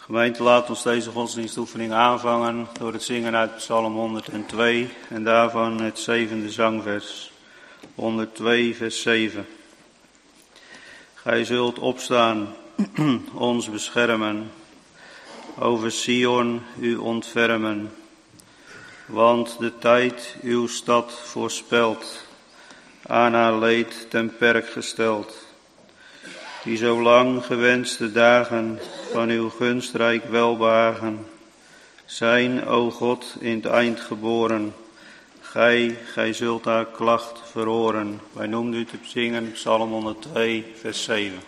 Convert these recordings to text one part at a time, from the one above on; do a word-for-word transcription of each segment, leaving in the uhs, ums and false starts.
Gemeente, laat ons deze godsdienstoefening aanvangen door het zingen uit Psalm honderdtwee en daarvan het zevende zangvers, honderdtwee vers zeven. Gij zult opstaan, ons beschermen, over Sion u ontfermen, want de tijd uw stad voorspelt, aan haar leed ten perk gesteld. Die zo lang gewenste dagen van uw gunstrijk welbehagen zijn, o God, in het eind geboren. Gij, gij zult haar klacht verhoren. Wij noemden u te zingen Psalm honderdtwee vers zeven.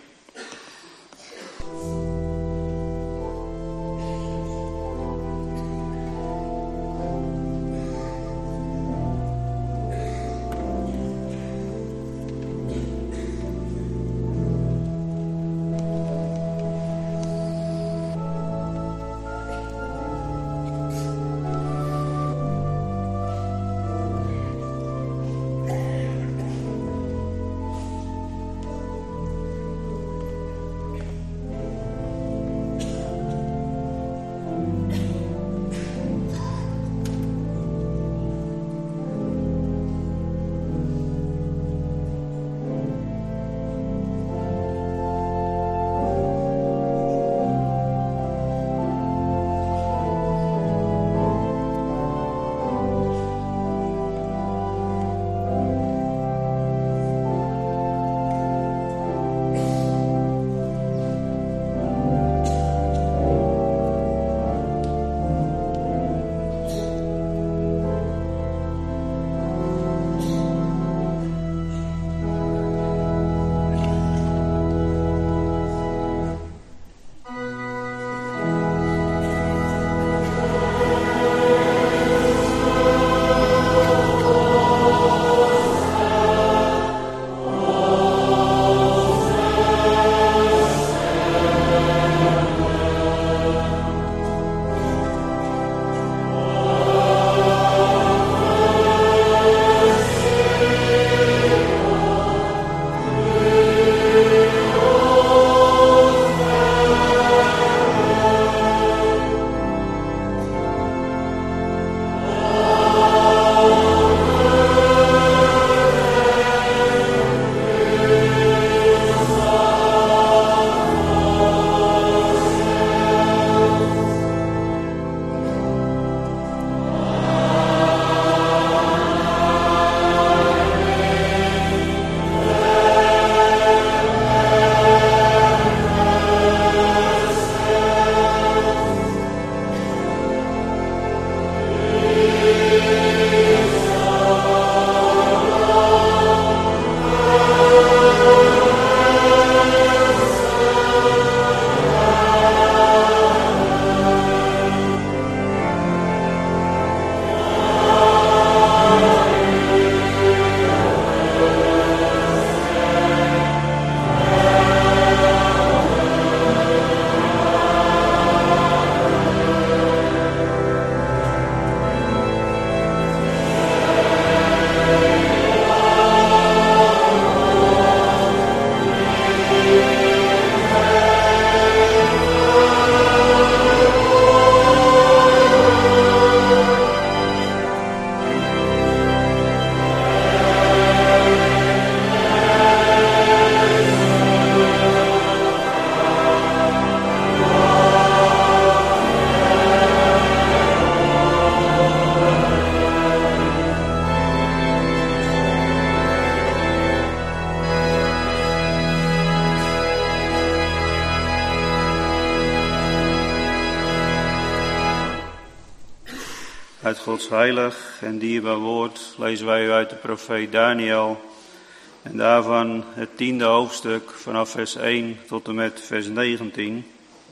Uit Gods heilig en dierbaar woord lezen wij u uit de profeet Daniel en daarvan het tiende hoofdstuk vanaf vers één tot en met vers negentien.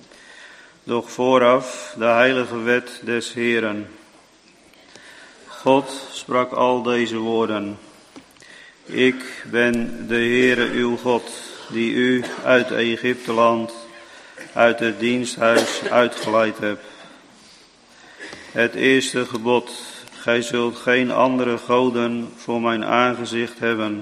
Doch vooraf de heilige wet des Heeren. God sprak al deze woorden. Ik ben de Heere uw God, die u uit Egypteland, uit het diensthuis uitgeleid heb. Het eerste gebod, gij zult geen andere goden voor mijn aangezicht hebben.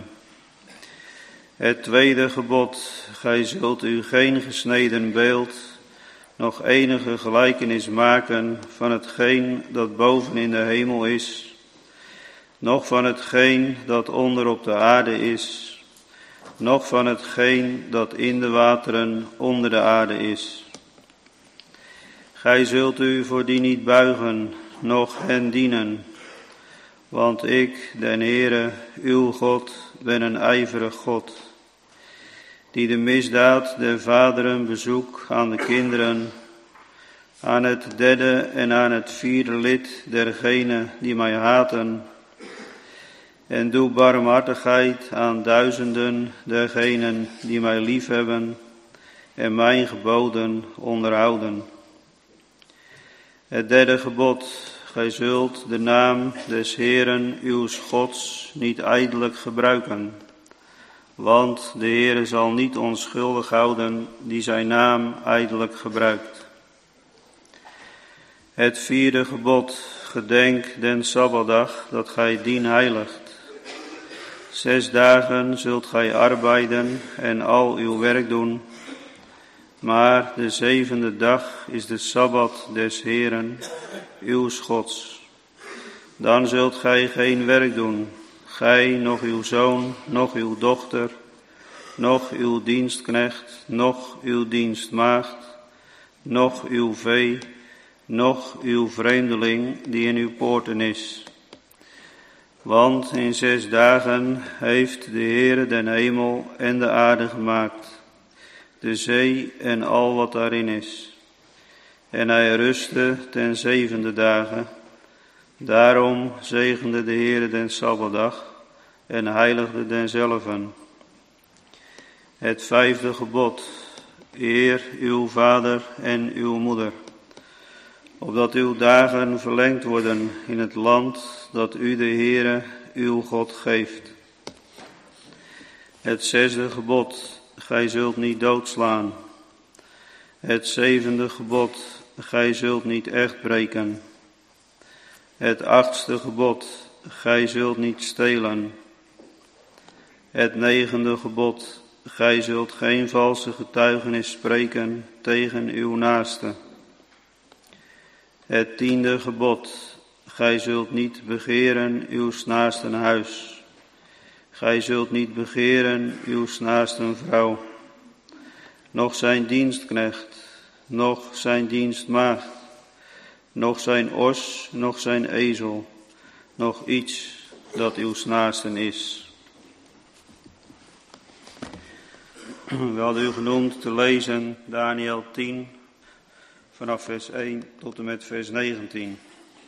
Het tweede gebod, gij zult u geen gesneden beeld nog enige gelijkenis maken van hetgeen dat boven in de hemel is, noch van hetgeen dat onder op de aarde is, noch van hetgeen dat in de wateren onder de aarde is. Gij zult u voor die niet buigen, noch hen dienen, want ik, den Heere, uw God, ben een ijverig God, die de misdaad der vaderen bezoekt aan de kinderen, aan het derde en aan het vierde lid dergenen die mij haten, en doe barmhartigheid aan duizenden dergenen die mij liefhebben en mijn geboden onderhouden. Het derde gebod: gij zult de naam des Heeren uws Gods niet ijdelijk gebruiken, want de Heere zal niet onschuldig houden die zijn naam ijdelijk gebruikt. Het vierde gebod: gedenk den Sabbatdag dat gij dien heiligt. Zes dagen zult gij arbeiden en al uw werk doen, maar de zevende dag is de Sabbat des Heeren, uws Gods. Dan zult gij geen werk doen, gij, noch uw zoon, noch uw dochter, noch uw dienstknecht, noch uw dienstmaagd, noch uw vee, noch uw vreemdeling die in uw poorten is. Want in zes dagen heeft de Heere den hemel en de aarde gemaakt, de zee en al wat daarin is. En hij rustte ten zevende dagen. Daarom zegende de Heere den Sabbatdag en heiligde denzelven. Het vijfde gebod: eer uw vader en uw moeder, opdat uw dagen verlengd worden in het land dat u de Heere uw God geeft. Het zesde gebod: gij zult niet doodslaan. Het zevende gebod: gij zult niet echt breken. Het achtste gebod: gij zult niet stelen. Het negende gebod: gij zult geen valse getuigenis spreken tegen uw naaste. Het tiende gebod: gij zult niet begeren uw naasten huis. Gij zult niet begeren uw naasten vrouw, noch zijn dienstknecht, noch zijn dienstmaagd, noch zijn os, noch zijn ezel, noch iets dat uw naasten is. We hadden u genoemd te lezen Daniël tien, vanaf vers één tot en met vers negentien.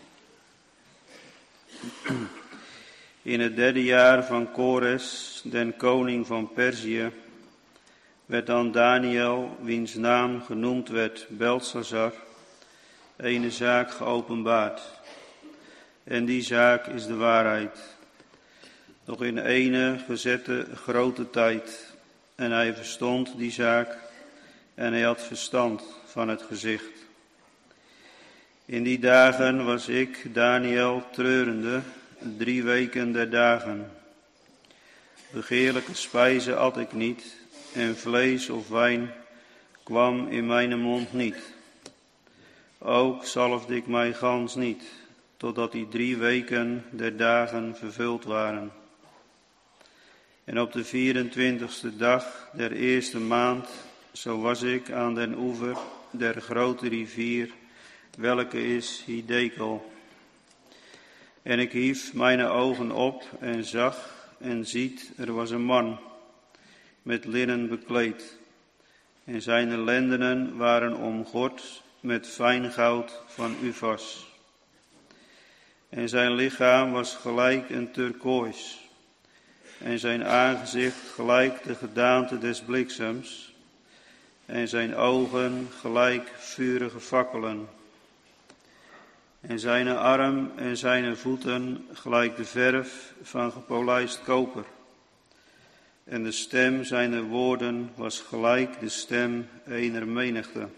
In het derde jaar van Kores, den koning van Perzië, werd dan Daniël, wiens naam genoemd werd Beltsazar, ene zaak geopenbaard. En die zaak is de waarheid. Doch in ene gezette grote tijd. En hij verstond die zaak en hij had verstand van het gezicht. In die dagen was ik, Daniël, treurende, drie weken der dagen. Begeerlijke spijzen at ik niet, en vlees of wijn kwam in mijn mond niet. Ook zalfde ik mij gans niet, totdat die drie weken der dagen vervuld waren. En op de vierentwintigste dag der eerste maand, zo was ik aan den oever der grote rivier, welke is Hiddekel. En ik hief mijn ogen op en zag, en ziet, er was een man, met linnen bekleed. En zijn lendenen waren omgord met fijn goud van Ufas. En zijn lichaam was gelijk een turkoois. En zijn aangezicht gelijk de gedaante des bliksems. En zijn ogen gelijk vurige fakkelen. En zijn arm en zijn voeten gelijk de verf van gepolijst koper. En de stem zijner woorden was gelijk de stem ener menigte.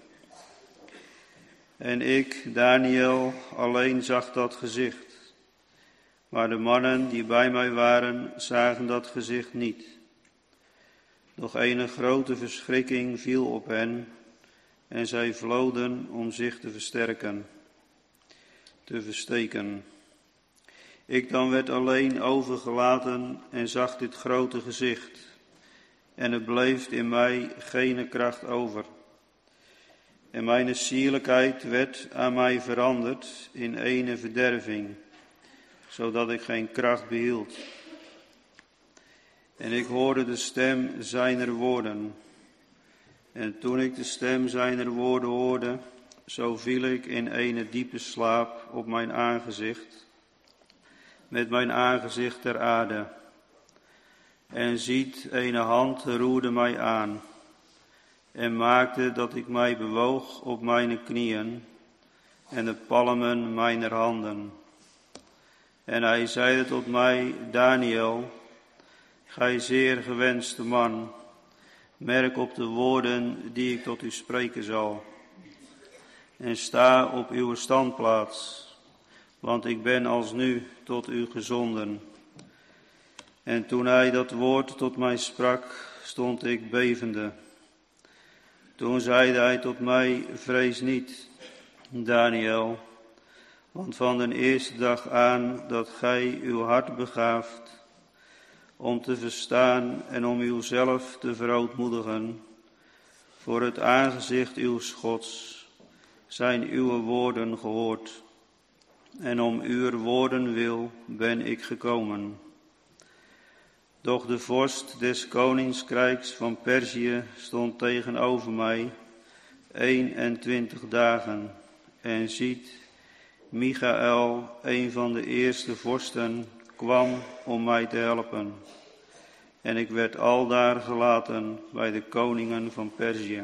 En ik, Daniël, alleen zag dat gezicht. Maar de mannen die bij mij waren, zagen dat gezicht niet. Doch een grote verschrikking viel op hen, en zij vloden om zich te versterken, te versteken. Ik dan werd alleen overgelaten en zag dit grote gezicht, en er bleef in mij geen kracht over. En mijn sierlijkheid werd aan mij veranderd in ene verderving, zodat ik geen kracht behield. En ik hoorde de stem zijner woorden. En toen ik de stem zijner woorden hoorde, zo viel ik in ene diepe slaap op mijn aangezicht, met mijn aangezicht ter aarde. En ziet, ene hand roerde mij aan en maakte dat ik mij bewoog op mijn knieën en de palmen mijner handen. En hij zeide tot mij, Daniel, gij zeer gewenste man, merk op de woorden die ik tot u spreken zal. En sta op uw standplaats, want ik ben alsnu tot u gezonden. En toen hij dat woord tot mij sprak, stond ik bevende. Toen zeide hij tot mij, vrees niet, Daniel, want van den eerste dag aan dat gij uw hart begaaft om te verstaan en om uzelf te verootmoedigen voor het aangezicht uws Gods, zijn uw woorden gehoord. En om uw woorden wil ben ik gekomen. Doch de vorst des koningsrijks van Perzië stond tegenover mij eenentwintig dagen. En ziet, Michaël, een van de eerste vorsten, kwam om mij te helpen. En ik werd aldaar gelaten bij de koningen van Perzië.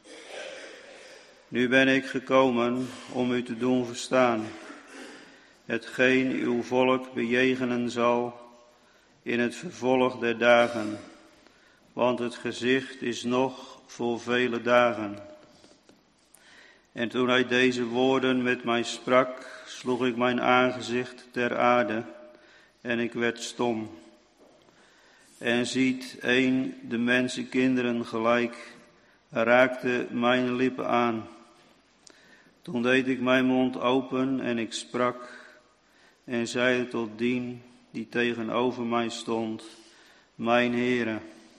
Nu ben ik gekomen om u te doen verstaan hetgeen uw volk bejegenen zal in het vervolg der dagen, want het gezicht is nog voor vele dagen. En toen hij deze woorden met mij sprak, sloeg ik mijn aangezicht ter aarde en ik werd stom. En ziet, een de mensenkinderen gelijk raakte mijn lippen aan. Toen deed ik mijn mond open en ik sprak en zeide tot dien die tegenover mij stond, mijn Heere,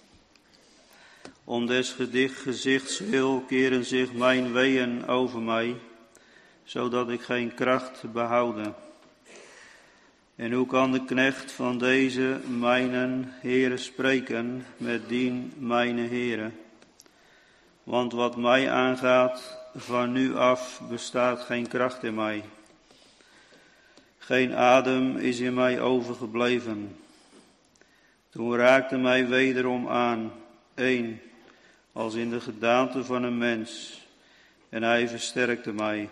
om des gedicht gezichts wil keren zich mijn weeën over mij, zodat ik geen kracht behouden. En hoe kan de knecht van deze mijnen Heere spreken met dien mijne Heere? Want wat mij aangaat, van nu af bestaat geen kracht in mij. Geen adem is in mij overgebleven. Toen raakte mij wederom aan, één, als in de gedaante van een mens, en hij versterkte mij.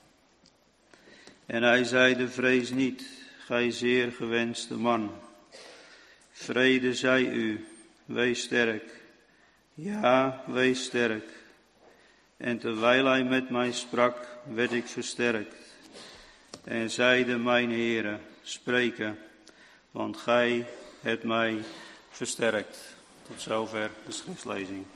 En hij zeide, vrees niet, gij zeer gewenste man. Vrede zij u, wees sterk. Ja, wees sterk. En terwijl hij met mij sprak, werd ik versterkt. En zeide mijn Heere, spreken, want gij hebt mij versterkt. Tot zover de schriftlezing.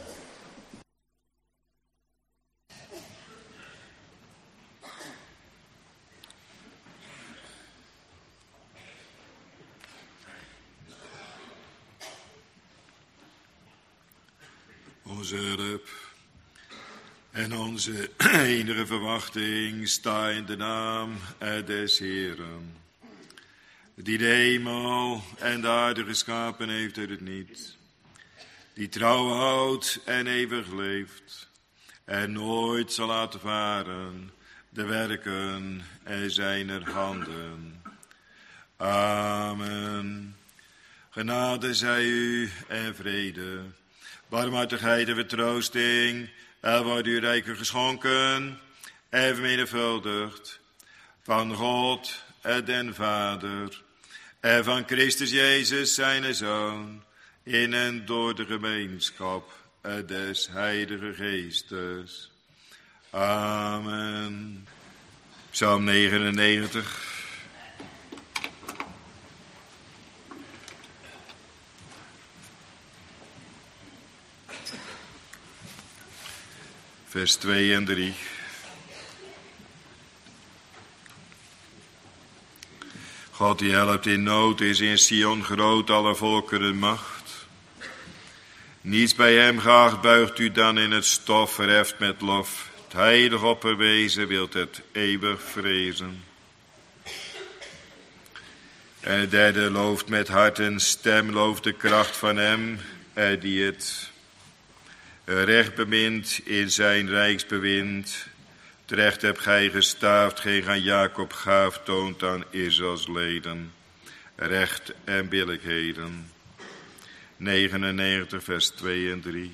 Onze hulp en onze enige verwachting sta in de naam des Heeren, die de hemel en de aarde geschapen heeft uit het niet, die trouw houdt en eeuwig leeft en nooit zal laten varen de werken zijner handen. Amen. Genade zij u en vrede, barmhartigheid en vertroosting, er wordt u rijker geschonken en vermenigvuldigd van God den Vader en van Christus Jezus zijn Zoon, in en door de gemeenschap des Heilige Geestes. Amen. Psalm negenennegentig. vers twee en drie. God die helpt in nood, is in Sion groot alle volkeren macht. Niets bij hem geacht buigt u dan in het stof, verheft met lof. Het heilig opperwezen wilt het eeuwig vrezen. En het derde looft met hart en stem, looft de kracht van hem, er die het recht bemint in zijn rijksbewind. Terecht hebt gij gestaafd, geen aan Jacob gaaf, toont aan Israëls leden, recht en billijkheden. negenennegentig vers twee en drie.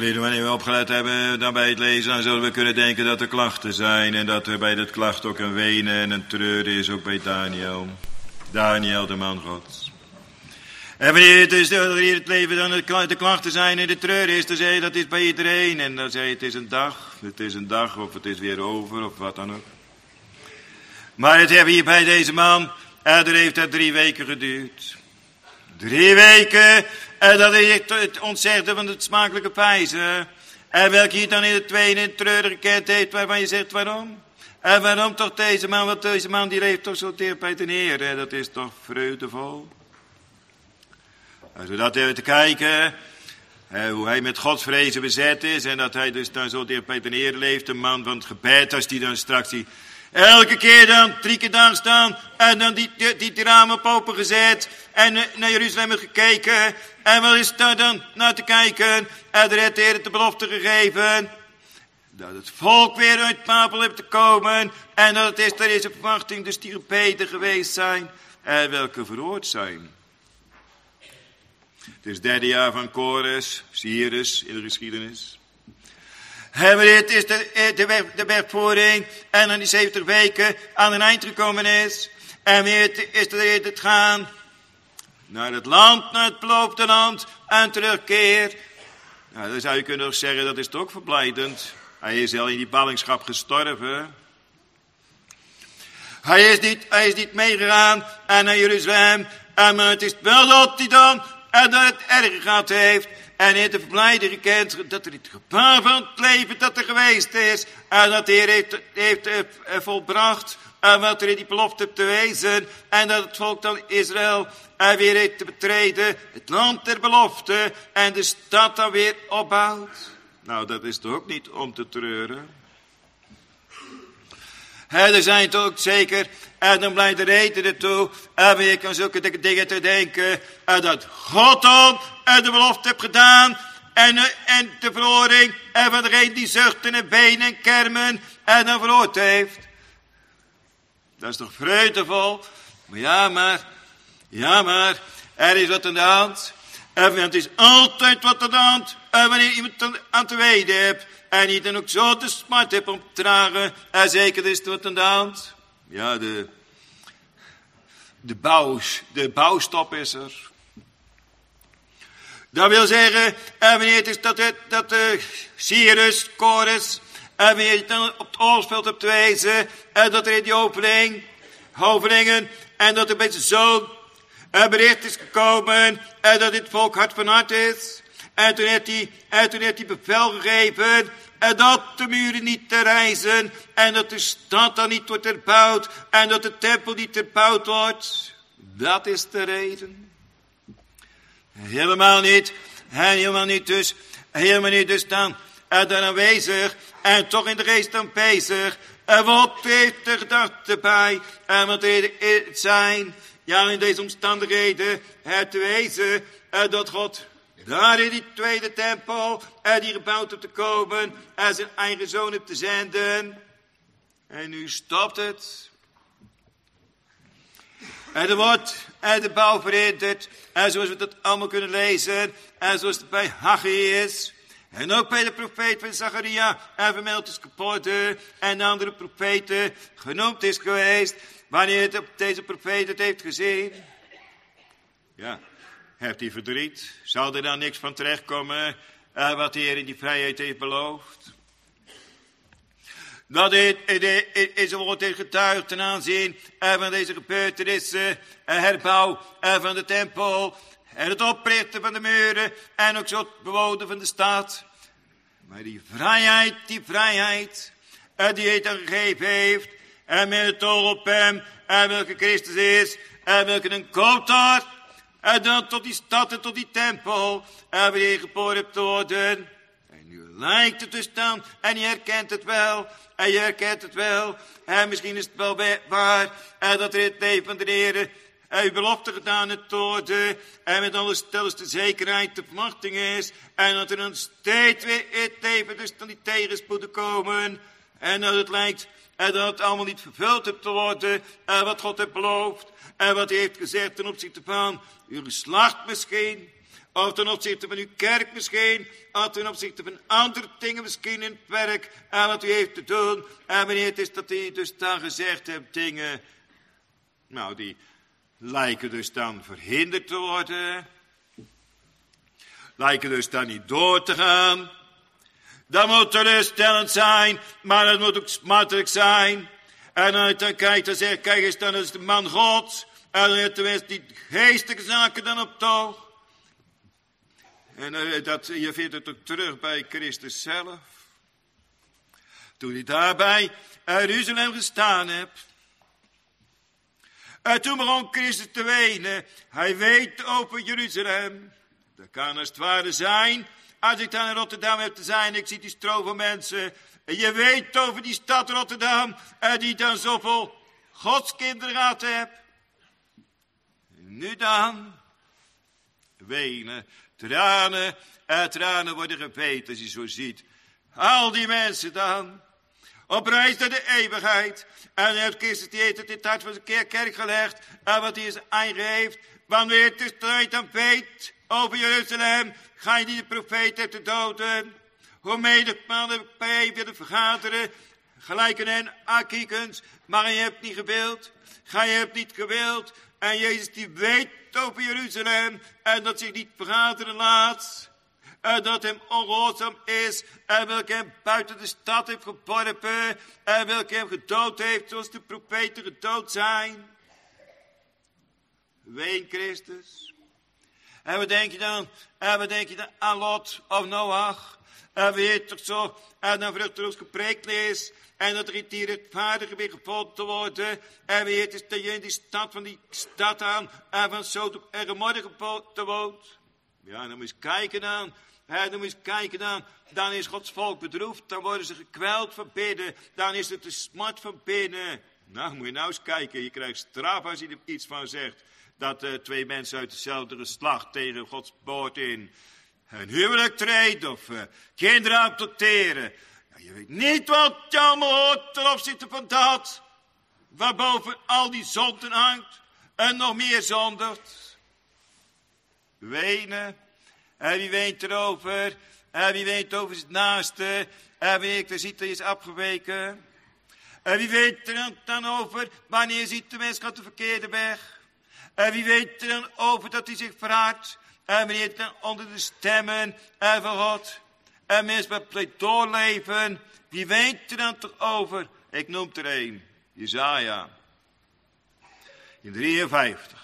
Geliefden, wanneer we opgelet hebben dan bij het lezen, dan zullen we kunnen denken dat er klachten zijn. En dat er bij dat klacht ook een wenen en een treuren is, ook bij Daniel. Daniel, de man Gods. En wanneer het, is, wanneer het leven dan de klachten zijn en de treur is, dan zei je dat is bij iedereen. En dan zei je het is een dag, het is een dag of het is weer over of wat dan ook. Maar het hebben hier bij deze man, en er heeft het drie weken geduurd. Drie weken, en dat is het ontzegde van het smakelijke pijzen. En welke hier dan in de tweede in treuren gekend heeft, waarvan je zegt waarom? En waarom toch deze man, want deze man die leeft toch zo dicht bij de Heer, hè? Dat is toch vreugdevol. Als we dat even te kijken, hè, hoe hij met godsvrezen bezet is en dat hij dus dan zo dicht bij de Heer leeft, een man van het gebed, als die dan straks die elke keer dan drie keer daar staan en dan die, die, die, die ramen op open gezet en uh, naar Jeruzalem heeft gekeken. En wat is daar dan naar te kijken? En er heeft de Heer de belofte gegeven dat het volk weer uit Babel heeft te komen en dat het is er is een verwachting dus die gebeden geweest zijn en welke verhoord zijn. Het is het derde jaar van Kores, Cyrus in de geschiedenis. En het is de, de, weg, de wegvoering en dan die zeventig weken aan een eind gekomen is. En weer is er het gaan naar het land, naar het beloofde land en terugkeer. Nou, dan zou je kunnen ook zeggen, dat is toch verblijdend. Hij is al in die ballingschap gestorven. Hij is niet, hij is niet meegegaan en naar Jeruzalem. En maar het is wel dat hij dan en dat het erger gehad heeft. En heeft de verblijden gekend dat er het gevaar van het leven dat er geweest is. En dat de Heer heeft, heeft uh, volbracht. En wat er in die belofte te wezen. En dat het volk dan Israël uh, weer heeft te betreden. Het land der belofte. En de stad dan weer opbouwt. Nou, dat is toch ook niet om te treuren. En er zijn toch ook zeker. En dan blijft de reden ertoe. En weer kan zulke dingen te denken. En dat God dan en de belofte heeft gedaan. En, en de verhoring. En van degene die zuchten en benen en kermen. En dan verhoord heeft. Dat is toch vreugdevol. Maar ja maar. Ja maar. Er is wat aan de hand. En het is altijd wat aan de hand. En wanneer iemand aan te weten hebt. En die dan ook zo de smart hebt om te dragen. En zeker is het wat aan de hand. Ja, de, de, bouw, de bouwstop is er. Dat wil zeggen, en wanneer het is dat, het, dat de Cyrus, Kores, en wanneer je het dan op het oorlogsveld hebt te wezen, en dat er in die opening, hovelingen, en dat er bij zijn zoon een bericht is gekomen, en dat dit volk hart van hart is. En toen heeft hij, en toen heeft hij bevel gegeven, en dat de muren niet te rijzen, en dat de stad dan niet wordt herbouwd, en dat de tempel niet herbouwd wordt. Dat is de reden. Helemaal niet, en helemaal niet dus, helemaal niet dus dan, en dan aanwezig, en toch in de geest dan bezig, en wat heeft de gedachte bij, en wat het zijn, ja in deze omstandigheden, het te wezen, en dat God daar in die tweede tempel, en die gebouwd heeft te komen, en zijn eigen zoon heeft te zenden, en nu stopt het. En er wordt en de bouw verhinderd. En zoals we dat allemaal kunnen lezen. En zoals het bij Haggai is. En ook bij de profeet van Zacharia. En vermeld is geworden. En de andere profeten genoemd is geweest. Wanneer het op deze profeet het heeft gezien. Ja, heeft hij verdriet. Zal er dan niks van terechtkomen. En wat de Heer in die vrijheid heeft beloofd. Dat het in zijn woord heeft getuigd ten aanzien van deze gebeurtenissen, herbouw van de tempel en het oprichten van de muren en ook zo het bewonen van de stad. Maar die vrijheid, die vrijheid, die hij dan gegeven heeft en met het oog op hem en welke Christus is en welke een koopt daar en dan tot die stad en tot die tempel en weer geboren hebt te worden. En nu lijkt het dus dan en je herkent het wel. En je herkent het wel. En misschien is het wel waar. En dat er in het leven van de Heer uw belofte gedaan het worden. En met alle stelste zekerheid de verwachting is. En dat er dan steeds weer in het leven dus dan die tegenspoeden komen. En dat het lijkt en dat het allemaal niet vervuld heeft te worden. En wat God heeft beloofd. En wat hij heeft gezegd ten opzichte van uw geslacht misschien. Of ten opzichte van uw kerk misschien. Of ten opzichte van andere dingen misschien in het werk. En wat u heeft te doen. En wanneer het is dat u dus dan gezegd hebt dingen. Nou, die lijken dus dan verhinderd te worden. Lijken dus dan niet door te gaan. Dat moet teleurstellend zijn. Maar het moet ook smartelijk zijn. En als je dan kijkt en zegt, kijk eens, dan is de man Gods. En dan heeft tenminste die geestelijke zaken dan op toog. En uh, dat, je vindt het ook terug bij Christus zelf. Toen hij daar bij Jeruzalem gestaan hebt. En toen begon Christus te wenen. Hij weet over Jeruzalem. Dat kan als het ware zijn. Als ik dan in Rotterdam heb te zijn. Ik zie die stroom van mensen. En je weet over die stad Rotterdam. En die dan zoveel godskinderen gehad hebt. Nu dan. Wenen. Tranen. En tranen worden gebeten als je zo ziet. Al die mensen dan. Op reis naar de eeuwigheid. En dan heeft Christus die heeft het in het hart van zijn kerk gelegd. En wat hij is aangeeft. Wanneer het is tijd dan weet over Jeruzalem. Ga je die de profeet hebt te doden. Hoe mede mannen bij willen vergaderen. Gelijk in hen akiekens. Maar je hebt niet gewild. Ga je hebt niet gewild. En Jezus die weet over Jeruzalem. En dat zich niet vergaderen laat. En dat hem ongehoorzaam is. En welke hem buiten de stad heeft geworpen. En welke hem gedood heeft zoals de profeten gedood zijn. Ween Christus. En wat denk je dan? En wat denk je dan aan Lot of Noach? En weet toch zo. En dan vruchteloos gepreekt is. En dat er hier rechtvaardiger weer gevonden te worden. En weet is dat je in die stad van die stad aan. En van Sodom en Gomorra te woont. Ja, dan moet je eens kijken dan. Ja, dan moet je eens kijken dan. Dan is Gods volk bedroefd. Dan worden ze gekweld van binnen. Dan is het de smart van binnen. Nou, moet je nou eens kijken. Je krijgt straf als je er iets van zegt. Dat uh, twee mensen uit hetzelfde geslacht tegen Gods woord in een huwelijk treedt of uh, kinderen adopteren. Ja, je weet niet wat je allemaal hoort ten opzichte van dat. Waarboven al die zonden hangt en nog meer zondert. Wenen. En wie weent erover? En wie weent over zijn naaste? En wie er ziet dat je is afgeweken? En wie weet er dan, dan over wanneer je ziet de mens gaat de verkeerde weg? En wie weet er dan over dat hij zich verhardt? En wanneer dan onder de stemmen en van God. En mensen met pleitoor leven. Wie weet er dan toch over? Ik noem er een. Jesaja. In drieënvijftig.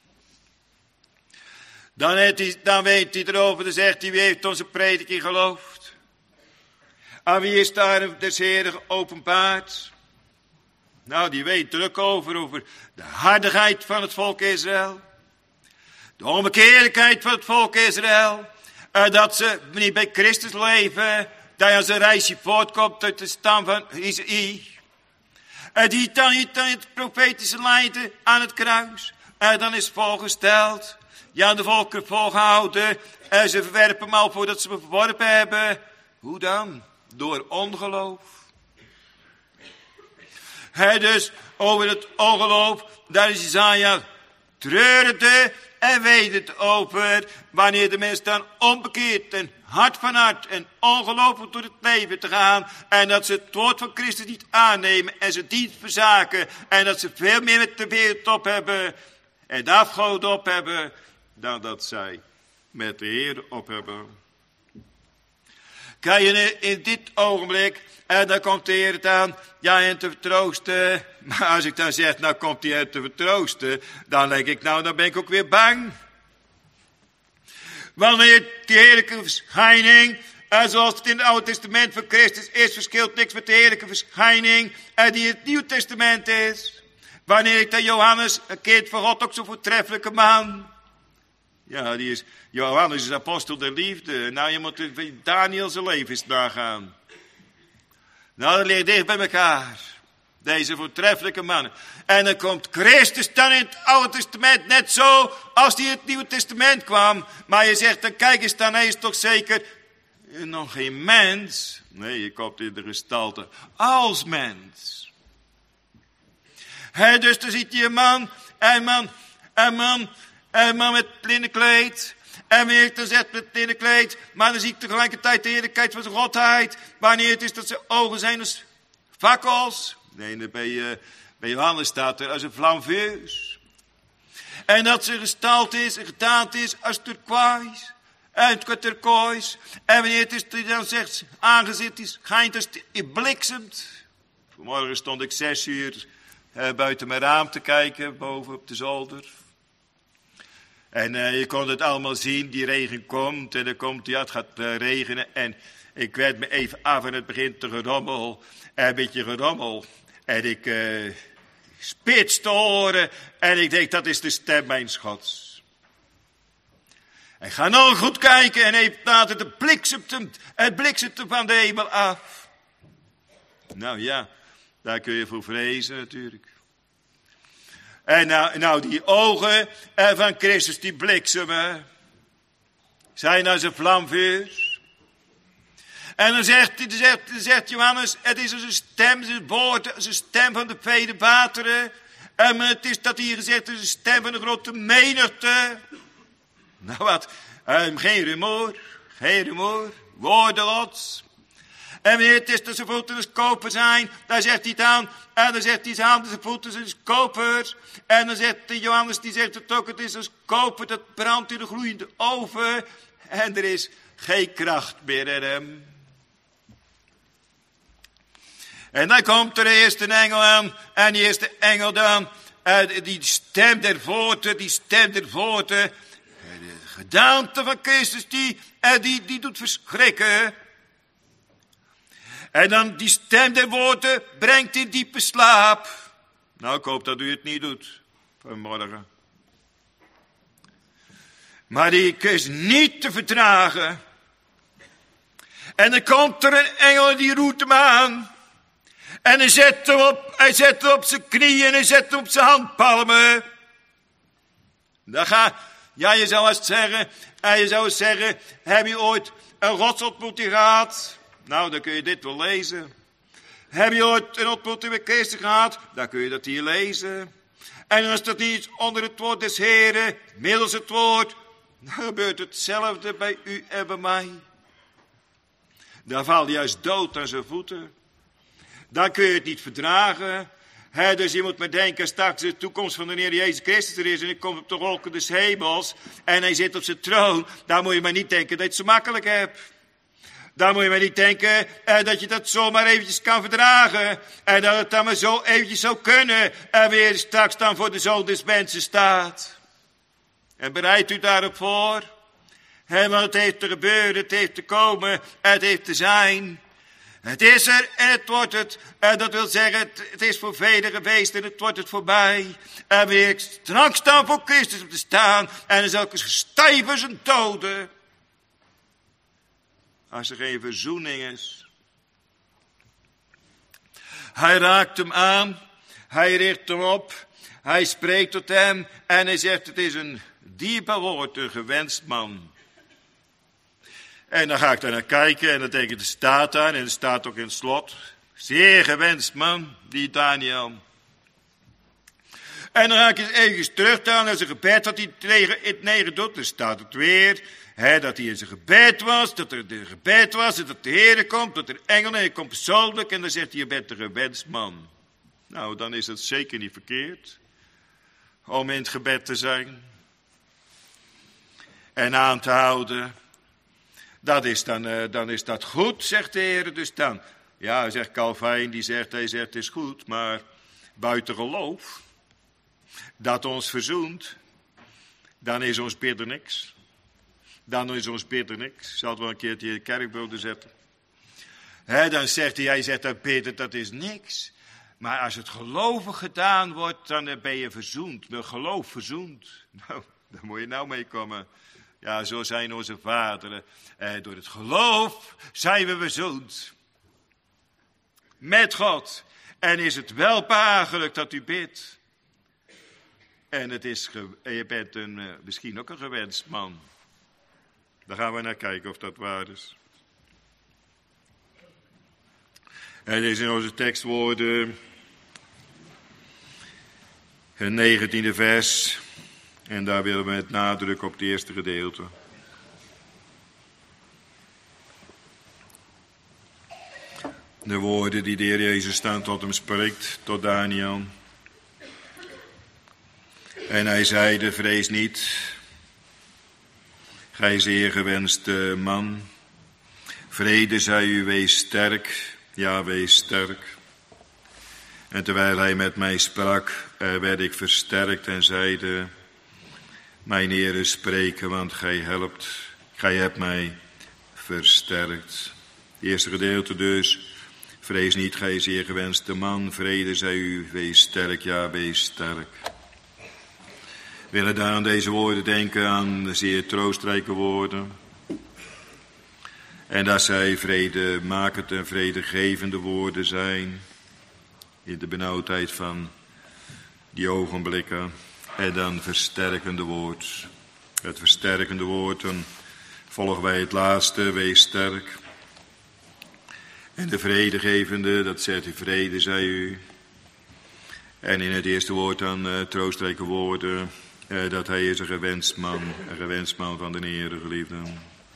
Dan, heeft hij, dan weet hij erover. Dan zegt hij, wie heeft onze prediking geloofd? Aan wie is daar des Heeren geopenbaard? Nou, die weet er ook over, over de hardigheid van het volk Israël. De onbekeerlijkheid van het volk Israël. Uh, dat ze niet bij Christus leven. Dat je als een reisje voortkomt uit de stam van Isaïe. En uh, die dan niet aan het profetische lijden aan het kruis. En uh, dan is voorgesteld. Ja, de volken volgehouden. En uh, ze verwerpen hem al voordat ze hem verworpen hebben. Hoe dan? Door ongeloof. Hij dus over het ongeloof, daar is Jesaja treurende en weet het over. Wanneer de mens dan onbekeerd en hart van hart en ongelooflijk door het leven te gaan. En dat ze het woord van Christus niet aannemen en ze dienst verzaken. En dat ze veel meer met de wereld op hebben en de afgoden op hebben dan dat zij met de Heer op hebben. Kan je in dit ogenblik, en dan komt de Heer het aan, ja, en te vertroosten. Maar als ik dan zeg, nou komt hij te vertroosten, dan denk ik, nou, dan ben ik ook weer bang. Wanneer die heerlijke verschijning, en zoals het in het Oude Testament van Christus is, verschilt niks met de heerlijke verschijning, en die in het Nieuwe Testament is. Wanneer ik dan Johannes, een kind van God, ook zo'n voortreffelijke man. Ja, die is, Johannes is apostel der liefde. Nou, je moet Daniel zijn leven eens nagaan. Nou, dat ligt dicht bij elkaar. Deze voortreffelijke mannen. En dan komt Christus dan in het Oude Testament net zo als die in het Nieuwe Testament kwam. Maar je zegt, dan kijk eens, dan hij is toch zeker nog geen mens. Nee, je komt in de gestalte als mens. He, dus dan ziet je een man, een man, een man, een man met linnenkleed. En wanneer het dan zet met het linnenkleed, maar dan zie ik tegelijkertijd de heerlijkheid van zijn godheid. Wanneer het is dat zijn ogen zijn als fakkels. Nee, bij, uh, bij Johannes staat er als een vlam vuurs. En dat zijn gestalte is en gedaante is als turkoois. En turkoois. En wanneer het is dat hij dan zegt, aangezicht is, schijnt als het bliksemt. Vanmorgen stond ik zes uur uh, buiten mijn raam te kijken, boven op de zolder. En uh, je kon het allemaal zien, die regen komt en dan komt, ja, het gaat uh, regenen. En ik werd me even af en het begint te gerommel, een beetje gerommel. En ik uh, spits te horen en ik denk, dat is de stem mijns Gods. En ga nog goed kijken en even later, het bliksemt hem, het bliksemt hem van de hemel af. Nou ja, daar kun je voor vrezen natuurlijk. En nou, nou die ogen van Christus, die bliksemen, zijn als een vlamvuur. En dan zegt, dan zegt, dan zegt Johannes, het is als een stem, zijn woord, als een stem van de vele wateren. En het is dat hier gezegd, het is een stem van de grote menigte. Nou wat, um, geen rumoer, geen rumoer, woorden Gods. En wanneer het is dat zijn voeten als koper zijn, dan zegt hij het aan. En dan zegt hij zijn handen, zijn voeten als koper. En dan zegt Johannes, die zegt het ook, het is als koper, dat brandt in de gloeiende oven. En er is geen kracht meer in hem. En dan komt er eerst een engel aan. En die eerste engel dan, uh, die stem der voeten, die stem der voeten. De gedaante van Christus, die, uh, die, die doet verschrikken. En dan die stem der woorden brengt in diepe slaap. Nou, ik hoop dat u het niet doet vanmorgen. Maar die is niet te verdragen. En dan komt er een engel en die roept hem aan. En hij zet hem op, hij zet hem op zijn knieën en hij zet hem op zijn handpalmen. Dan ga, ja, je zou eens zeggen, en je zou eens zeggen, heb je ooit een godsontmoeting gehad? Nou, dan kun je dit wel lezen. Heb je ooit een ontmoeting met Christus gehad? Dan kun je dat hier lezen. En als dat niet onder het woord des Heren, middels het woord, dan gebeurt hetzelfde bij u en bij mij. Dan valt hij juist dood aan zijn voeten. Dan kun je het niet verdragen. He, dus je moet maar denken, straks de toekomst van de Heer Jezus Christus er is en hij komt op de wolken des hemels en hij zit op zijn troon. Dan moet je maar niet denken dat je het zo makkelijk hebt. Dan moet je maar niet denken eh, dat je dat zomaar eventjes kan verdragen. En dat het dan maar zo eventjes zou kunnen. En weer straks dan voor de zoon des mensen staat. En bereidt u daarop voor. He, want het heeft te gebeuren, het heeft te komen, het heeft te zijn. Het is er en het wordt het. En dat wil zeggen, het, het is voor velen geweest en het wordt het voorbij. En weer straks dan voor Christus op te staan. En dan zal ik eens stijven zijn doden. Als er geen verzoening is. Hij raakt hem aan. Hij richt hem op. Hij spreekt tot hem. En hij zegt, het is een diepe woord, een gewenst man. En dan ga ik daar naar kijken. En dan denk ik, er staat daar. En er staat ook in het slot. Zeer gewenst man, die Daniel. En dan ga ik eens even terug naar zijn gebed dat hij in het negen doet. Dan staat het weer. He, dat hij in zijn gebed was, dat er een gebed was, en dat de Heer komt, dat er engelen, en hij komt persoonlijk, en dan zegt hij, je bent een gewenst man. Nou, dan is het zeker niet verkeerd, om in het gebed te zijn, en aan te houden. Dat is dan, uh, dan is dat goed, zegt de Heer, dus dan, ja, zegt Calvijn, die zegt, hij zegt, het is goed, maar buiten geloof, dat ons verzoent, dan is ons bidden niks. Dan is ons bidden niks. Ik zal het wel een keertje in de kerkbeelden zetten. He, dan zegt hij, hij zegt dat bidden, dat is niks. Maar als het gelovig gedaan wordt, dan ben je verzoend. Met geloof verzoend. Nou, daar moet je nou mee komen. Ja, zo zijn onze vaderen. Eh, door het geloof zijn we verzoend. Met God. En is het wel behagelijk dat u bidt. En het is ge- je bent een, uh, misschien ook een gewenst man. Daar gaan we naar kijken of dat waar is. En dit is in onze tekstwoorden het negentiende vers. En daar willen we met nadruk op het eerste gedeelte. De woorden die de Heer Jezus staan tot hem spreekt, tot Daniel. En hij zeide, vrees niet, gij zeer gewenste man. Vrede zij u, wees sterk, ja, wees sterk. En terwijl hij met mij sprak, werd ik versterkt en zeide, mijn Heere, spreken, want gij helpt, gij hebt mij versterkt. Het eerste gedeelte dus, vrees niet, gij zeer gewenste man, vrede zij u, wees sterk, ja, wees sterk. We willen daar aan deze woorden denken, aan de zeer troostrijke woorden. En dat zij vredemakend en vredegevende woorden zijn, in de benauwdheid van die ogenblikken. En dan versterkende woord. Het versterkende woord, dan volgen wij het laatste, wees sterk. En de vredegevende, dat zegt u, vrede zij u. En in het eerste woord dan uh, troostrijke woorden, uh, dat hij is een gewenst man, een gewenst man van de Heere, geliefden.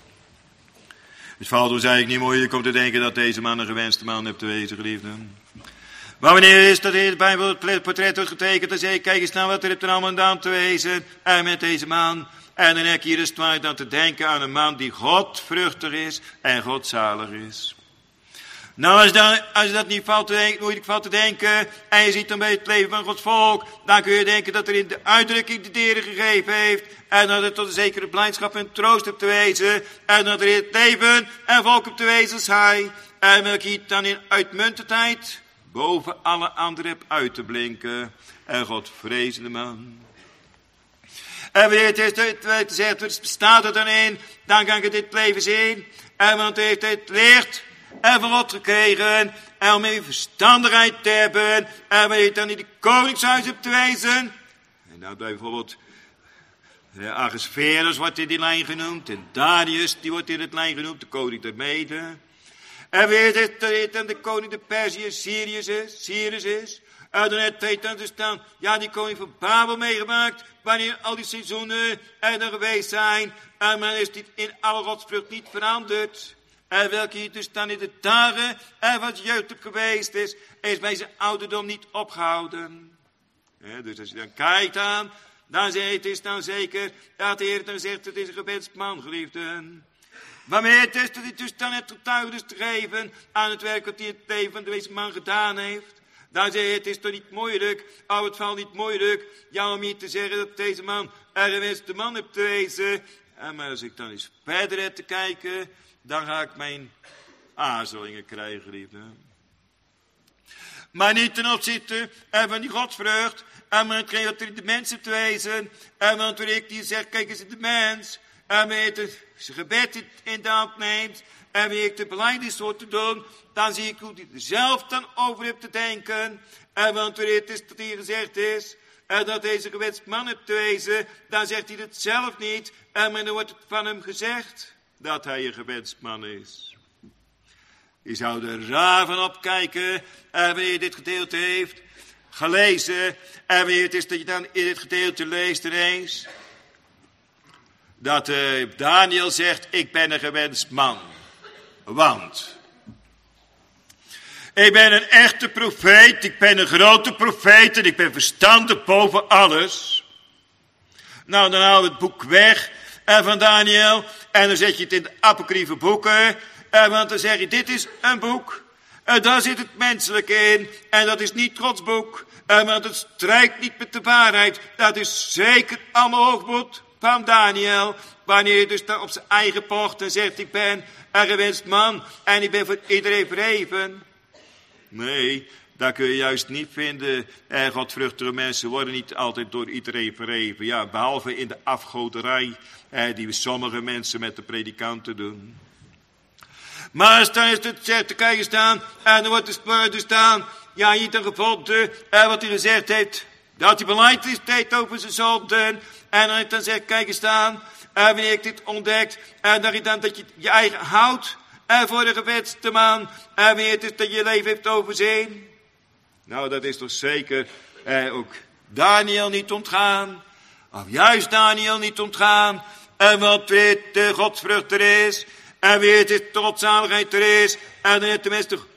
Het valt ons eigenlijk niet moeilijk om te denken dat deze man een gewenste man heeft te wezen, geliefden. Maar wanneer is dat in de Bijbel het portret wordt getekend, dan zeg ik, kijk eens naar wat er heeft er allemaal gedaan te wezen en met deze man. En dan heb ik hier eens twaar dan te denken aan een man die godvruchtig is en godzalig is. Nou, als, dan, als je dat niet valt te denken, moeilijk valt te denken, en je ziet dan bij het leven van Gods volk, dan kun je denken dat er in de uitdrukking die de Heer gegeven heeft, en dat het tot een zekere blijdschap en troost hebt te wezen, en dat er in het leven en volk hebt te wezen als hij, en welk je dan in uitmuntendheid boven alle anderen hebt uit te blinken, en Godvrezende man. En wanneer het is, zegt, bestaat er dan in, dan kan je dit leven zien, en want hij heeft het leert, en van God gekregen, en om in verstandigheid te hebben, en wanneer je dan in de koningshuis hebt te wezen, en nou bijvoorbeeld, de Ahasverus wordt in die lijn genoemd, en Darius, die wordt in het lijn genoemd, de koning der Meden, en weet het, dat dan de koning de Perzië, Syrius is, Cyrus is, en dan heeft dan dus dan, ja, die koning van Babel meegemaakt, wanneer al die seizoenen er dan geweest zijn, en men is dit in alle godsvrucht niet veranderd. En welke hier dus dan in de dagen en wat jeugd op geweest is, is bij zijn ouderdom niet opgehouden. Ja, dus als je dan kijkt aan, dan zegt het is dan zeker dat de Heer dan zegt, het is een gewenst man, geliefden. Waarmee het is dat hij dus dan het getuigenis te geven aan het werk wat hij in het leven van deze man gedaan heeft. Dan zeg je, het is toch niet moeilijk, oh het valt niet moeilijk, ja om hier te zeggen dat deze man een gewenste man heeft te wezen. En maar als ik dan eens verder heb te kijken, dan ga ik mijn aarzelingen krijgen, liefde. Maar niet ten opzichte van die godsvrucht, en maar hetgeen wat er in de mensen te wezen, en want wanneer ik die zeg, kijk eens in de mens, en wanneer het zijn gebed in de hand neemt, en wanneer ik de belijdenis hoort te doen, dan zie ik hoe hij er zelf dan over heeft te denken, en want wanneer het is dat hier gezegd is, en dat deze gewenst man heeft te wezen, dan zegt hij het zelf niet, en maar dan wordt het van hem gezegd dat hij een gewenst man is. Je zou er raar van opkijken, en wanneer je dit gedeelte heeft gelezen, en wanneer het is dat je dan in dit gedeelte leest ineens, dat uh, Daniel zegt, ik ben een gewenst man, want ik ben een echte profeet, ik ben een grote profeet en ik ben verstandig boven alles. Nou, dan halen we het boek weg en van Daniel, en dan zet je het in de apocryfe boeken, en want dan zeg je, dit is een boek, en daar zit het menselijk in, en dat is niet Gods boek, en want het strijkt niet met de waarheid, dat is zeker allemaal hoogmoed van Daniel, wanneer je dus dan op zijn eigen pocht en zegt, ik ben een gewenst man, en ik ben voor iedereen verheven. Nee, dat kun je juist niet vinden. En godvruchtige mensen worden niet altijd door iedereen verheven. Ja, behalve in de afgoderij eh, die sommige mensen met de predikanten doen. Maar als dan is het zegt te kijken staan, en dan wordt er dus staan, ja, hier dan gevonden, en wat hij gezegd heeft, dat hij belijdenis deed over zijn zonden, en dan, dan zegt, kijk eens staan, en wanneer ik dit ontdekt, en dat je dan dat je je eigen houdt, en voor de gewenste man, en wanneer het is dat je leven heeft overzien. Nou, dat is toch zeker eh, ook Daniel niet ontgaan, of juist Daniel niet ontgaan, en wat weet de godsvrucht er is, en weer het is trotzaligheid er is, en dan heeft tenminste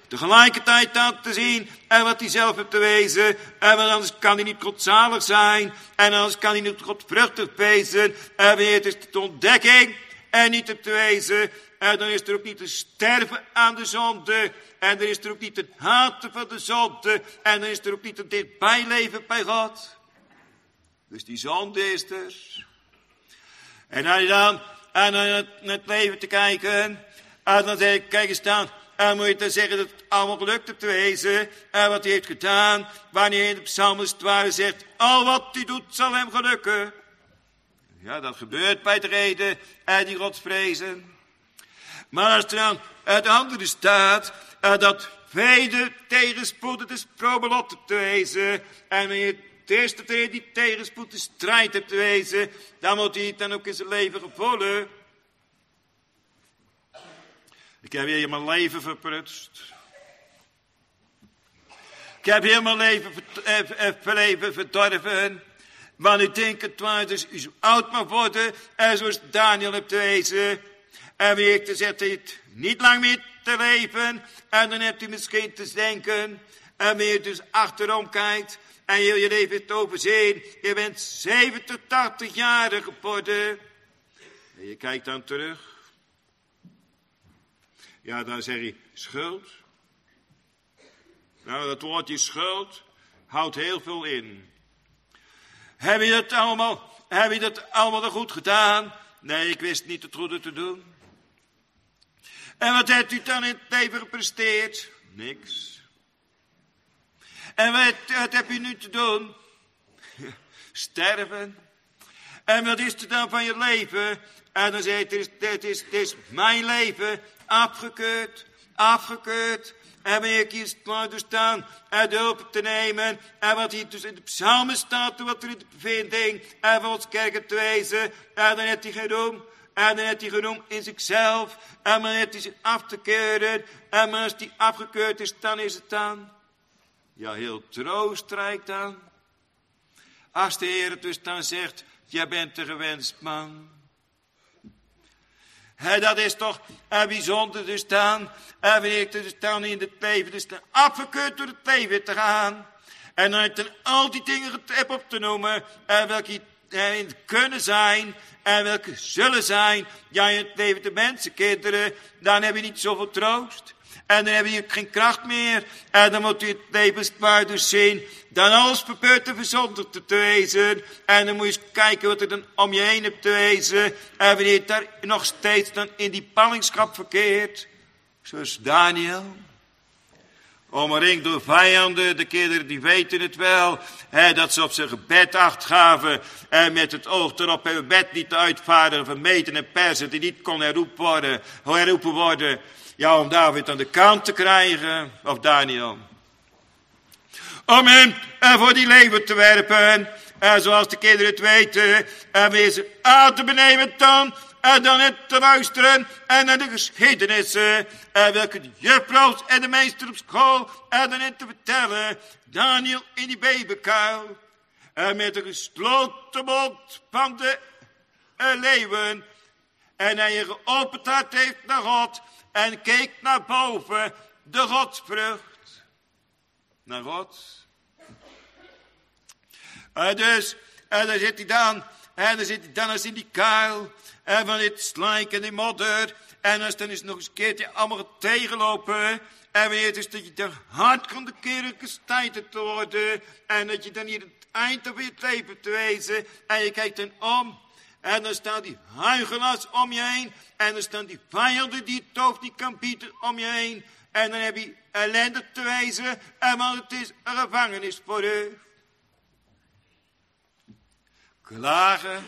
tegelijkertijd aan te zien en wat hij zelf heeft te wezen. En want anders kan hij niet godzalig zijn. En anders kan hij niet godvruchtig wezen. En wanneer het is de ontdekking en niet het te wezen. En dan is er ook niet het sterven aan de zonde. En dan is er ook niet het haten van de zonde. En dan is er ook niet het dichtbij leven bij God. Dus die zonde is er. En als je dan aan het, het leven te kijken. En dan zeg ik, kijk eens dan. En moet je dan zeggen dat het allemaal gelukt hebt te wezen. En wat hij heeft gedaan. Wanneer de psalmist het ware zegt. Al wat hij doet zal hem gelukken. Ja, dat gebeurt bij de reden en die God vrezen. Maar als er dan het andere staat. Dat vele tegenspoed het is probelot te wezen. En wanneer het eerste tegen die tegenspoed de strijd hebt te wezen. Dan moet hij het dan ook in zijn leven gevolgen. Ik heb hier mijn leven verprutst. Ik heb hier mijn leven, ver, leven verdorven. Want ik denk het waar, dus u zo oud mag worden. En zoals Daniel hebt te wezen. En wie ik te zetten, het niet lang meer te leven. En dan hebt u misschien te denken. En wanneer je dus achterom kijkt. En je je leven heeft overzien. Je bent zeventig, tachtig jaar geworden. En je kijkt dan terug. Ja, dan zeg je schuld. Nou, dat woordje schuld houdt heel veel in. Heb je dat allemaal, heb je dat allemaal goed gedaan? Nee, ik wist niet het goede te doen. En wat hebt u dan in het leven gepresteerd? Niks. En wat, wat heb je nu te doen? Sterven. En wat is er dan van je leven? En dan zeg je, het is, het is, het is mijn leven afgekeurd, afgekeurd. En wanneer ik hier klaar dus staan en de hulp te nemen. En wat hier dus in de psalmen staat, wat er in de bevinding. En van ons kerken te wezen. En dan heeft hij geen roem. En dan heeft hij genoemd in zichzelf. En dan heeft hij zich af te keuren. En als hij afgekeurd is, dan is het dan. Ja, heel troostrijk dan. Als de Heer het dus dan zegt, jij bent de gewenst man. He, dat is toch een bijzonder dus dan. En wanneer ik dus dan in het leven, dus dan afgekeurd door het leven te gaan. En dan heb je al die dingen heb op te noemen. En welke eh, kunnen zijn. En welke zullen zijn. Ja, in het leven de mensenkinderen. Dan heb je niet zoveel troost. En dan heb je geen kracht meer. En dan moet je het levenswaard dus zien. Dan alles verbeurd en verzonderd te wezen. En dan moet je eens kijken wat er dan om je heen hebt te wezen. En wanneer je daar nog steeds dan in die ballingschap verkeert. Zoals Daniel. Omringd door vijanden. De kinderen die weten het wel. Hè, dat ze op zijn gebed acht gaven. En met het oog erop hun bed niet uitvaardigen van meten en persen. Die niet kon herroepen worden. herroepen worden. Ja, om David aan de kant te krijgen. Of Daniel. Om hem en voor die leven te werpen. En zoals de kinderen het weten. En weer ze aan te benemen dan. En dan het te luisteren. En naar de geschiedenissen. En welke de juffrouws en de meester op school. En dan het te vertellen. Daniel in die babykuil. En met de gesloten mond van de leeuwen. En hij je geopend hart heeft naar God. En keek naar boven. De godsvrucht. Naar God. En dus, en daar zit hij dan, en dan zit hij dan eens in die kuil, en van dit slijk en die modder, en als dan is nog eens een keertje allemaal tegenlopen, en wanneer het is dat je er hard van de keren gestijd te worden, en dat je dan hier het eind op je leven te wezen, en je kijkt dan om, en dan staan die huigelaars om je heen, en dan staan die vijanden die het hoofd niet kan bieden om je heen, en dan heb je ellende te wezen, en want het is een gevangenis voor u. Klagen,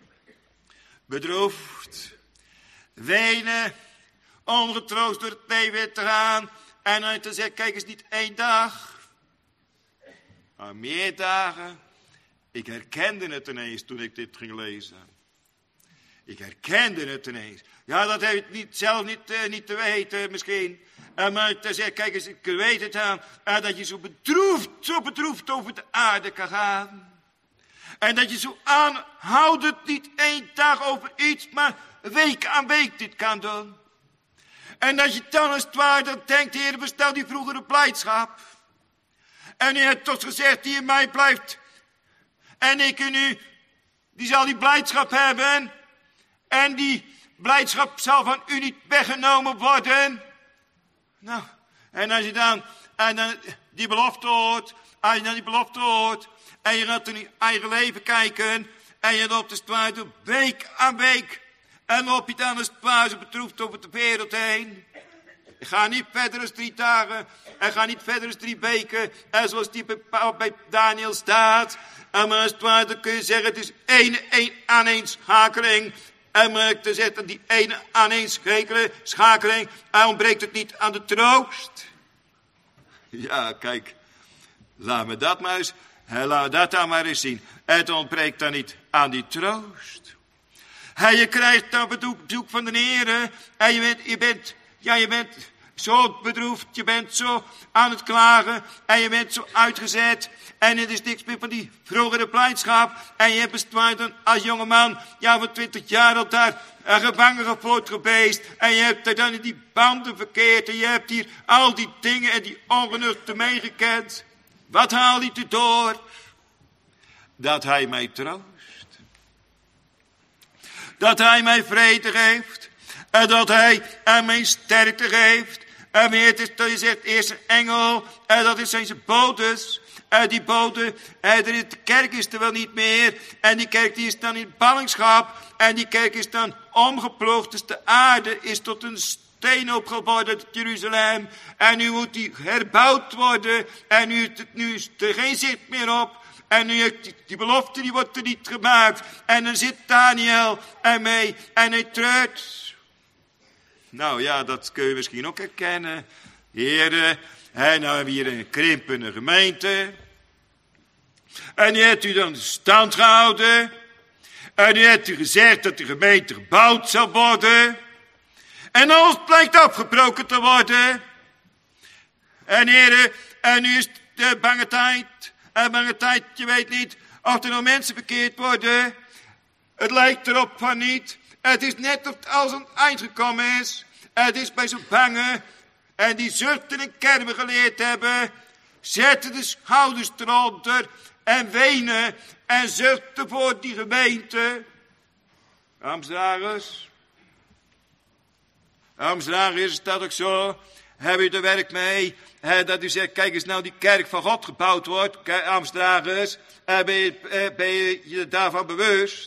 bedroefd, wenen, ongetroost door het leven te gaan. En dan te zeggen, kijk eens, niet één dag, maar meer dagen. Ik herkende het ineens toen ik dit ging lezen. Ik herkende het ineens. Ja, dat heeft niet, zelf niet, uh, niet te weten misschien. Uh, maar te zeggen, kijk eens, ik weet het aan. Uh, dat je zo bedroefd, zo bedroefd over de aarde kan gaan. En dat je zo aanhoudend niet één dag over iets, maar week aan week dit kan doen. En als je dan als het ware dan denkt, Heer, bestel die vroegere blijdschap. En u hebt tot gezegd, die in mij blijft. En ik in u, die zal die blijdschap hebben. En die blijdschap zal van u niet weggenomen worden. Nou, en als je dan, en dan die belofte hoort, als je dan die belofte hoort, en je gaat in je eigen leven kijken, en je loopt als het ware week aan week, en loop je dan als het ware bedroefd over de wereld heen. Ga niet verder dan drie dagen, en ga niet verder dan drie weken, en zoals die bij Daniel staat. En maar als het ware, dan kun je zeggen, het is één, één aaneenschakeling. En maar te zetten, die ene aaneenschakeling, en ontbreekt het niet aan de troost. Ja, kijk, laat me dat maar eens, laat dat dan maar eens zien. Het ontbreekt dan niet aan die troost. En je krijgt dan bezoek van de Heer, en je bent, je bent, ja, je bent zo bedroefd, je bent zo aan het klagen, en je bent zo uitgezet, en het is niks meer van die vroegere blijdschap, en je hebt besluit dan als jongeman, ja, van twintig jaar al daar een gevangen gevoerd geweest, en je hebt er dan in die banden verkeerd, en je hebt hier al die dingen en die ongenuchten meegekend. Wat haal je er door? Dat hij mij troost. Dat hij mij vrede geeft. En dat hij aan mij sterkte geeft. En weer het is dat je zegt, eerst een engel. En dat is zijn bodes. En die bode, en de kerk is er wel niet meer. En die kerk die is dan in ballingschap. En die kerk is dan omgeploegd. Dus de aarde is tot een steenhoop geworden, Jeruzalem. En nu moet die herbouwd worden. En nu, nu is er geen zicht meer op. En nu, die, die belofte die wordt er niet gemaakt. En dan zit Daniel en mee. En hij treurt. Nou ja, dat kun je misschien ook herkennen. Heren, en nou hebben we hier een krimpende gemeente. En nu hebt u dan de stand gehouden. En nu hebt u gezegd dat de gemeente gebouwd zal worden. En alles blijkt afgebroken te worden. En heren, en nu is de bange tijd. En bange tijd, je weet niet of er nog mensen verkeerd worden. Het lijkt erop van niet. Het is net of het als een eind gekomen is. Het is bij zo'n bange. En die zuchten en kermen geleerd hebben. Zetten de schouders eronder. En wenen. En zuchten voor die gemeente. Amsterdagers. Amsterdagers, is dat ook zo? Heb je er werk mee? He, dat u zegt, kijk eens nou die kerk van God gebouwd wordt. Amsterdagers. Ben je, ben je je daarvan bewust?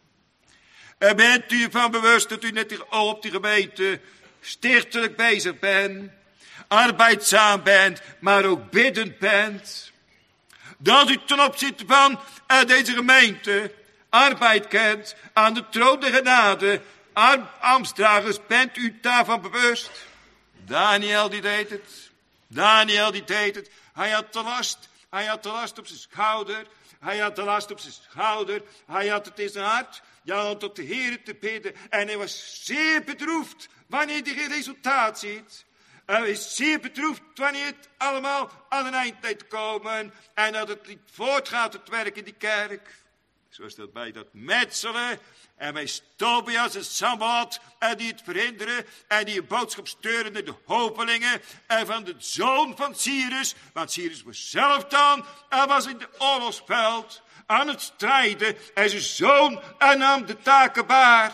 En bent u ervan bewust dat u net op die gemeente stichtelijk bezig bent, arbeidzaam bent, maar ook biddend bent? Dat u ten opzichte van deze gemeente arbeid kent aan de troon der genade. Ambtsdragers, bent u daarvan bewust? Daniel die deed het. Daniel die deed het. Hij had de last. Hij had de last op zijn schouder. Hij had de last op zijn schouder. Hij had het in zijn hart. Ja, om tot de Heer te bidden. En hij was zeer bedroefd wanneer hij geen resultaat ziet. Hij is zeer bedroefd wanneer het allemaal aan een eind deed komen. En dat het niet voortgaat, het werk in die kerk. Zoals dat bij dat metselen. En bij Tobias en Sambat. En die het verhinderen. En die een boodschap steuren naar de hopelingen. En van de zoon van Cyrus. Want Cyrus was zelf dan. En was in de oorlogsveld. Aan het strijden. En zijn zoon. En nam de taken waar.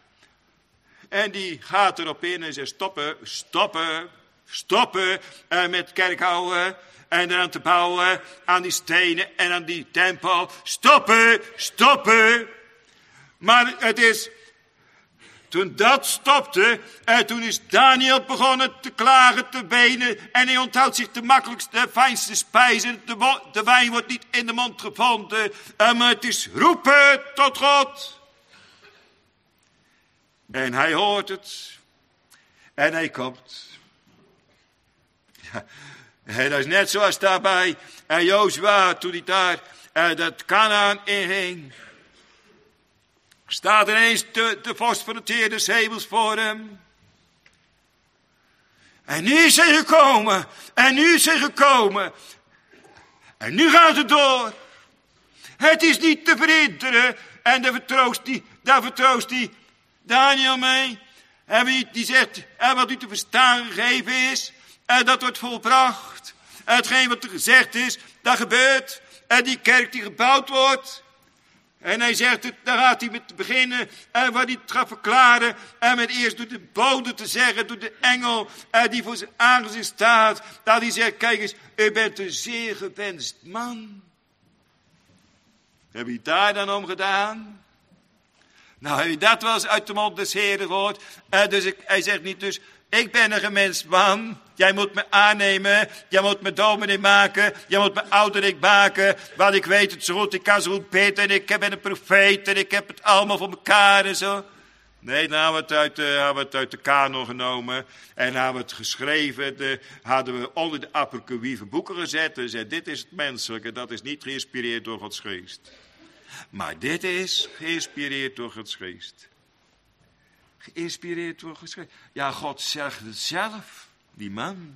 En die gaat erop in en zegt stoppen. Stoppen. Stoppen. En met kerkhouden. En aan te bouwen. Aan die stenen. En aan die tempel. Stoppen. Stoppen. Maar het is, toen dat stopte, en toen is Daniel begonnen te klagen, te wenen, en hij onthoudt zich de makkelijkste, de fijnste spijzen, de, de wijn wordt niet in de mond gevonden, maar het is roepen tot God. En hij hoort het, en hij komt. Ja, en dat is net zoals daarbij, en Jozua, toen hij daar, en dat Kanaan inging. Staat ineens de, de vorst van het Heer des hemels voor hem. En nu is hij gekomen. En nu is hij gekomen. En nu gaat het door. Het is niet te verhinderen. En daar vertroost hij, daar vertroost hij Daniel mee. En wie die zegt, en wat u te verstaan gegeven is, en dat wordt volbracht. En hetgeen wat er gezegd is, dat gebeurt. En die kerk die gebouwd wordt. En hij zegt het, daar gaat hij met beginnen. En wat hij het gaat verklaren. En met eerst door de bode te zeggen, door de engel en die voor zijn aangezicht staat. Dat hij zegt, kijk eens, u bent een zeer gewenst man. Heb je daar dan om gedaan? Nou, heb je dat wel eens uit de mond des Heren gehoord? Uh, dus ik, hij zegt niet dus, ik ben een gewenst man. Jij moet me aannemen. Jij moet me dominee maken. Jij moet me ouderlijk maken. Want ik weet het zo goed. Ik kan zo goed bidden. En ik ben een profeet. En ik heb het allemaal voor elkaar en zo. Nee, dan hebben we het uit de, hebben we het uit de kanon genomen. En hebben we het geschreven. De, hadden we onder de apocriefe boeken gezet. En zei, dit is het menselijke. Dat is niet geïnspireerd door Gods geest. Maar dit is geïnspireerd door Gods geest. Geïnspireerd door Gods geest. Ja, God zegt het zelf. Die man.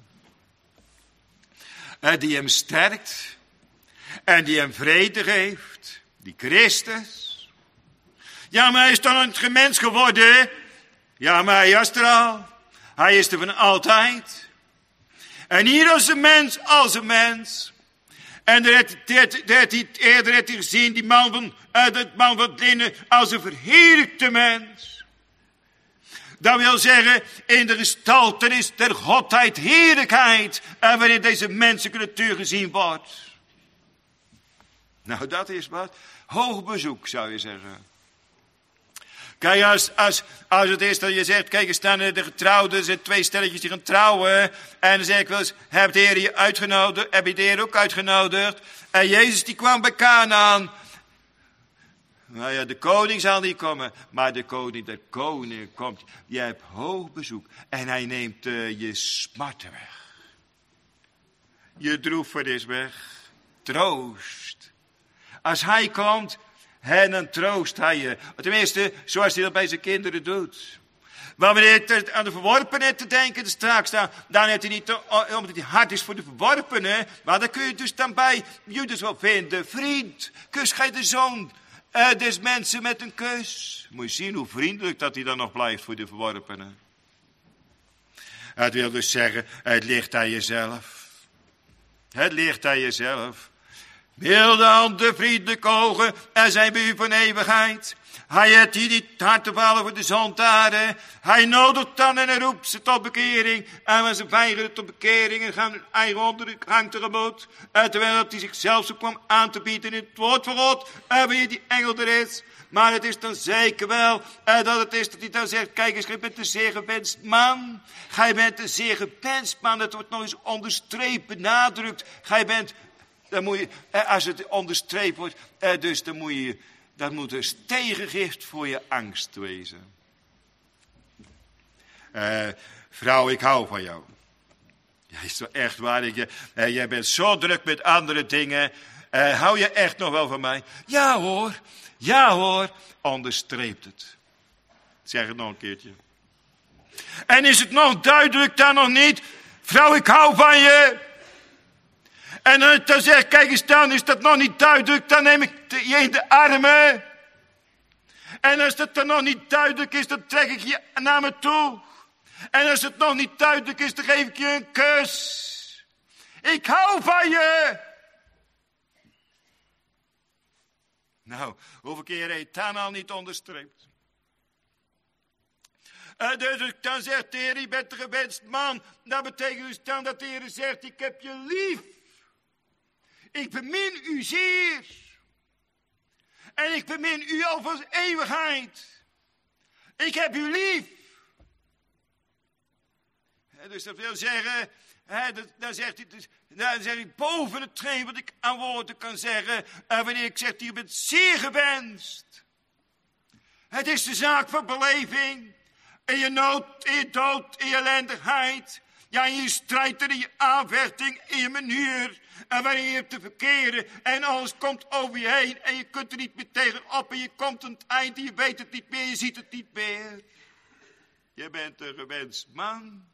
En die hem sterkt. En die hem vrede geeft. Die Christus. Ja, maar hij is dan een mens geworden. Ja, maar hij was er al. Hij is er van altijd. En hier als een mens, als een mens. En daar had hij eerder had hij gezien, die man van, uh, dat man van linnen, als een verheerlijkte mens. Dat wil zeggen, in de gestaltenis der godheid, heerlijkheid, en waarin deze menselijke natuur gezien wordt. Nou, dat is wat. Hoog bezoek, zou je zeggen. Kijk, als, als, als het is dat je zegt, kijk, er staan de getrouwden, er zijn twee stelletjes die gaan trouwen. En dan zeg ik wel eens, heb de Heer je uitgenodigd? Heb je de Heer ook uitgenodigd? En Jezus die kwam bij Kanaan. Nou ja, de koning zal niet komen, maar de koning der koningen komt. Je hebt hoog bezoek en hij neemt uh, je smarten weg. Je droefheid is weg. Troost. Als hij komt, en dan troost hij je. Tenminste, zoals hij dat bij zijn kinderen doet. Maar wanneer het aan de verworpenen te denken straks staan, dan heeft hij niet, omdat hij hard is voor de verworpenen. Maar dan kun je dus dan bij Judas wel vinden. Vriend, kus gij de zoon uh, des mensen met een kus. Moet je zien hoe vriendelijk dat hij dan nog blijft voor de verworpenen. Het wil dus zeggen, het ligt aan jezelf. Het ligt aan jezelf. Milde handen, vriendelijke ogen, er zijn bij u van eeuwigheid. Hij heeft hier niet hard te vallen voor de zondaren. Hij nodigt dan en hij roept ze tot bekering. En als ze weigeren tot bekering en gaan hun eigen ondergang tegemoet. En terwijl hij zichzelf zo kwam aan te bieden in het woord van God. En wanneer die engel er is. Maar het is dan zeker wel eh, dat het is dat hij dan zegt, kijk eens, gij bent een zeer gewenst man. Gij bent een zeer gewenst man. Dat wordt nog eens onderstreept, benadrukt. Gij bent... Dan moet je, als het onderstreept wordt, dus dan moet je, dat moet dus tegengift voor je angst wezen. Uh, vrouw, ik hou van jou. Ja, is toch echt waar? Ik, uh, jij bent zo druk met andere dingen. Uh, hou je echt nog wel van mij? Ja hoor, ja hoor, onderstreept het. Zeg het nog een keertje. En is het nog duidelijk dan nog niet? Vrouw, ik hou van je. En dan zeg ik, kijk eens dan, is dat nog niet duidelijk, dan neem ik je in de armen. En als dat dan nog niet duidelijk is, dan trek ik je naar me toe. En als het nog niet duidelijk is, dan geef ik je een kus. Ik hou van je. Nou, hoeveel keer heeft dan al niet onderstreept? Uh, dus dan zegt de Heer, je bent een gewenst man. Dat betekent dus dan dat de Heer zegt, ik heb je lief. Ik bemin u zeer. En ik bemin u al voor eeuwigheid. Ik heb u lief. He, dus dat wil zeggen, he, dat, dan zegt hij, dus, dan zeg ik boven hetgeen wat ik aan woorden kan zeggen. En wanneer ik zeg, je bent zeer gewenst. Het is de zaak van beleving. In je nood, in je dood, in je ellendigheid. Ja, in je strijd en in je aanvechting, in je manier. En waarin je hebt te verkeren en alles komt over je heen en je kunt er niet meer tegenop en je komt aan het eind en je weet het niet meer, je ziet het niet meer. Je bent een gewenst man.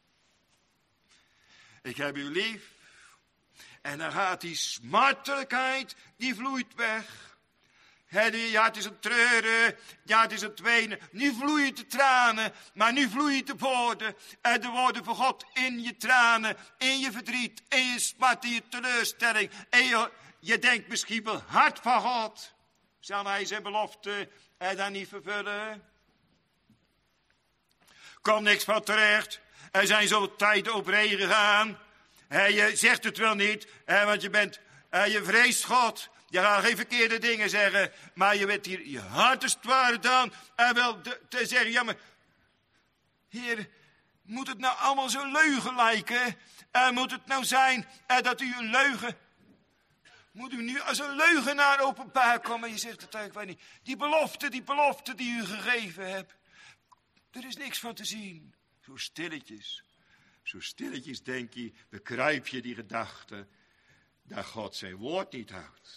Ik heb u lief. En dan gaat die smartelijkheid, die vloeit weg. He, je hart is aan het treuren, je hart is aan het wenen. Nu vloeien de tranen, maar nu vloeien de woorden. En de woorden van God in je tranen, in je verdriet, in je smart, in je teleurstelling. En je, je denkt misschien wel hard van God. Zal hij zijn belofte en dan niet vervullen? Komt niks van terecht. Er zijn zo tijden overheen gegaan. He, je zegt het wel niet, he, want je bent, he, je vreest God. Je gaat geen verkeerde dingen zeggen, maar je bent hier je hart als het ware dan. En wel te, te zeggen, ja maar, Heer, moet het nou allemaal zo leugen lijken? En moet het nou zijn eh, dat u een leugen, moet u nu als een leugenaar openbaar komen? Je zegt het eigenlijk niet. Die belofte, die belofte die u gegeven hebt, er is niks van te zien. Zo stilletjes, zo stilletjes denk je, bekruip je die gedachte dat God zijn woord niet houdt.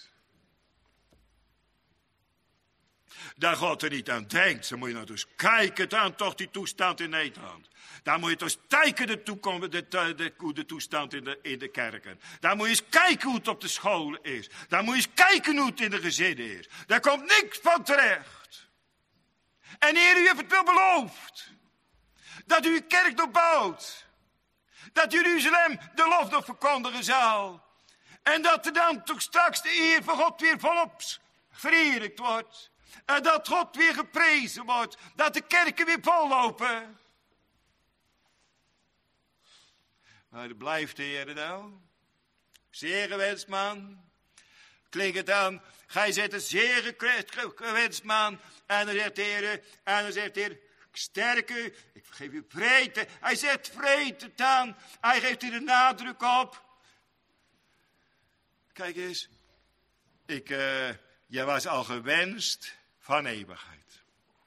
Dat God er niet aan denkt. Dan moet je nou dus kijken dan toch die toestand in Nederland. Dan moet je dus kijken de, toekomst, de, de, de, de toestand in de, in de kerken. Dan moet je eens kijken hoe het op de scholen is. Dan moet je eens kijken hoe het in de gezinnen is. Daar komt niks van terecht. En Heer, u heeft het wel beloofd. Dat u uw kerk nog bouwt. Dat Jeruzalem de lof nog verkondigen zal. En dat er dan toch straks de eer van God weer volop verheerlijkt wordt. En dat God weer geprezen wordt. Dat de kerken weer vollopen. Maar dat blijft de Heer nou. Zeer gewenst man. Klinkt het dan. Gij zet een zeer gewenst man. En dan zegt de Heer. En dan zegt de Heer. Ik sterk u. Ik geef u vrede. Hij zegt vrede dan. Hij geeft hier de nadruk op. Kijk eens. Ik, uh, jij was al gewenst van eeuwigheid.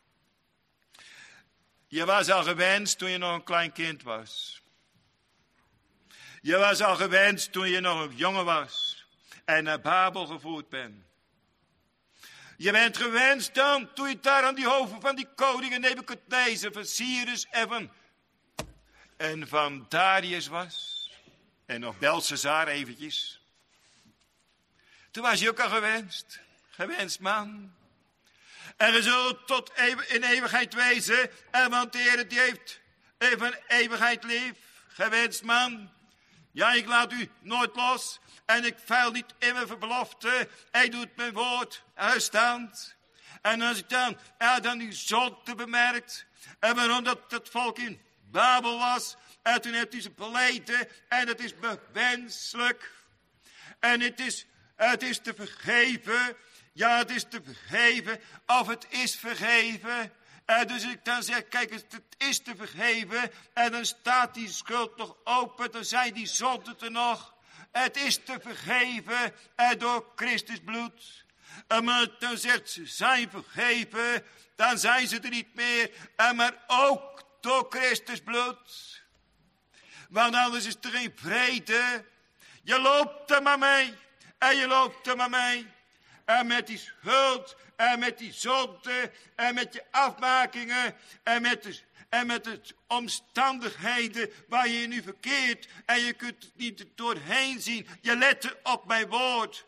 Je was al gewenst toen je nog een klein kind was. Je was al gewenst toen je nog een jongen was. En naar Babel gevoerd bent. Je bent gewenst dan toen je daar aan die hoven van die koningen Nebukadnezar, van Cyrus en van, en van Darius was. En nog Belshazzar eventjes. Toen was je ook al gewenst. Gewenst man. En je zult tot in eeuwigheid wezen. En want de Heer die heeft van eeuwigheid lief. Gewenst man. Ja, ik laat u nooit los. En ik vuil niet in mijn belofte. Hij doet mijn woord uitstaand. En als ik dan, ja, dan die zonde bemerkt. En waarom dat het volk in Babel was. En toen heeft hij ze beleden. En het is bewenselijk. En het is, het is te vergeven. Ja, het is te vergeven. Of het is vergeven. En dus ik dan zeg, kijk eens, het is te vergeven. En dan staat die schuld nog open. Dan zijn die zonden er nog. Het is te vergeven. En door Christus bloed. En maar dan zegt ze, zijn vergeven. Dan zijn ze er niet meer. En maar ook door Christus bloed. Want anders is er geen vrede. Je loopt er maar mee. En je loopt er maar mee. En met die schuld. En met die zonde. En met je afmakingen. En met de, en met de omstandigheden waar je nu verkeert. En je kunt het niet doorheen zien. Je let er op mijn woord.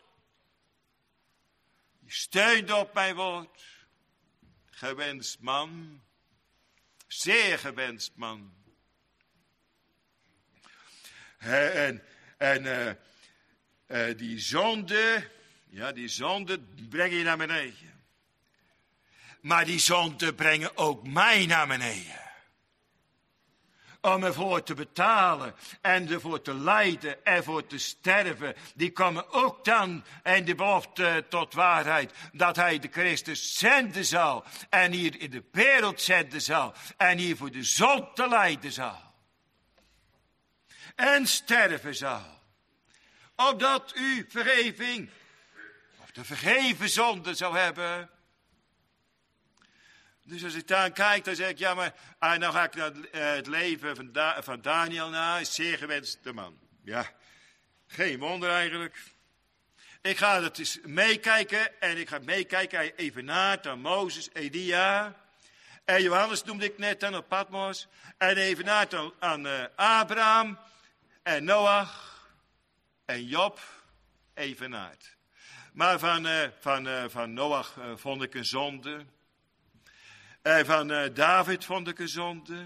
Je steunt op mijn woord. Gewenst man. Zeer gewenst man. En, en uh, uh, die zonde, ja, die zonde breng je naar beneden. Maar die zonde brengen ook mij naar beneden. Om ervoor te betalen en ervoor te lijden en voor te sterven. Die komen ook dan in de belofte tot waarheid. Dat hij de Christus zenden zal. En hier in de wereld zenden zal. En hier voor de zonde lijden zal. En sterven zal. Opdat u vergeving. Of de vergeven zonde zou hebben. Dus als ik daar kijk, dan zeg ik, ja maar, ah, nou ga ik naar het leven van, da- van Daniel na, is zeer gewenste man. Ja, geen wonder eigenlijk. Ik ga dat eens meekijken, en ik ga meekijken even na aan Mozes, Elia, en Johannes noemde ik net dan op Patmos, en even na aan, aan uh, Abraham, en Noach, en Job, even na. Maar van, uh, van, uh, van Noach uh, vond ik een zonde. En van uh, David vond ik een zonde.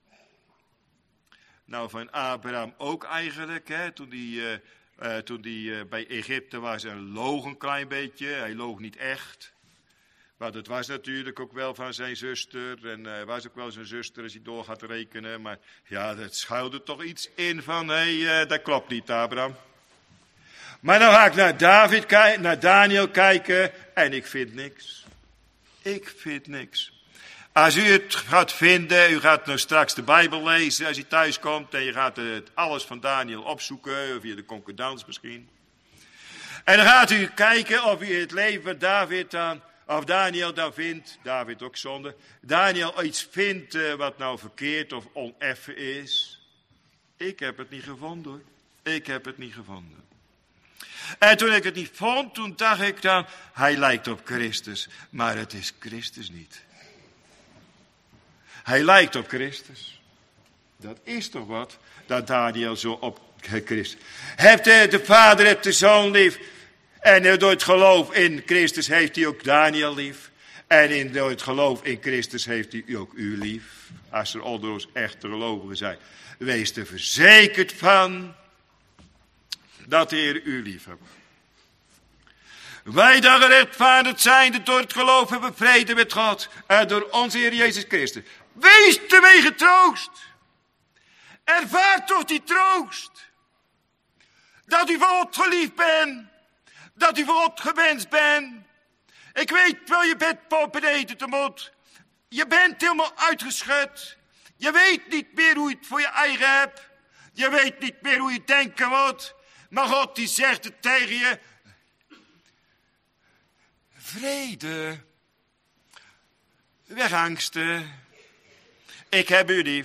Nou, van Abraham ook eigenlijk, hè, toen die, uh, uh, toen die uh, bij Egypte was en loog een klein beetje. Hij loog niet echt. Maar dat was natuurlijk ook wel van zijn zuster. En hij uh, was ook wel zijn zuster als hij door gaat rekenen. Maar ja, dat schuilde toch iets in van, hé, hey, uh, dat klopt niet, Abraham. Maar dan ga ik naar David kijken, naar Daniel kijken en ik vind niks. Ik vind niks. Als u het gaat vinden, u gaat nou straks de Bijbel lezen als u thuis komt en je gaat het alles van Daniel opzoeken, via de concordans misschien. En dan gaat u kijken of u het leven van David dan, of Daniel dan vindt, David ook zonde, Daniel iets vindt uh, wat nou verkeerd of oneffen is. Ik heb het niet gevonden hoor. Ik heb het niet gevonden. En toen ik het niet vond, toen dacht ik dan, hij lijkt op Christus, maar het is Christus niet. Hij lijkt op Christus. Dat is toch wat, dat Daniel zo op Christus. Hebt de, de vader heeft de zoon lief. En door het geloof in Christus heeft hij ook Daniel lief. En in, door het geloof in Christus heeft hij ook u lief. Als er onder ons echte gelovigen zijn. Wees er verzekerd van dat de Heer u lief heeft. Wij dan gerechtvaardigd zijn, door het geloof hebben vrede met God. En door onze Heer Jezus Christus. Wees ermee getroost. Ervaar toch die troost. Dat u van God geliefd bent. Dat u van God gewenst bent. Ik weet wel, je bent beneden te moet. Je bent helemaal uitgeschud. Je weet niet meer hoe je het voor je eigen hebt. Je weet niet meer hoe je denken moet. Maar God die zegt het tegen je. Vrede. Weg angsten. Ik heb u lief.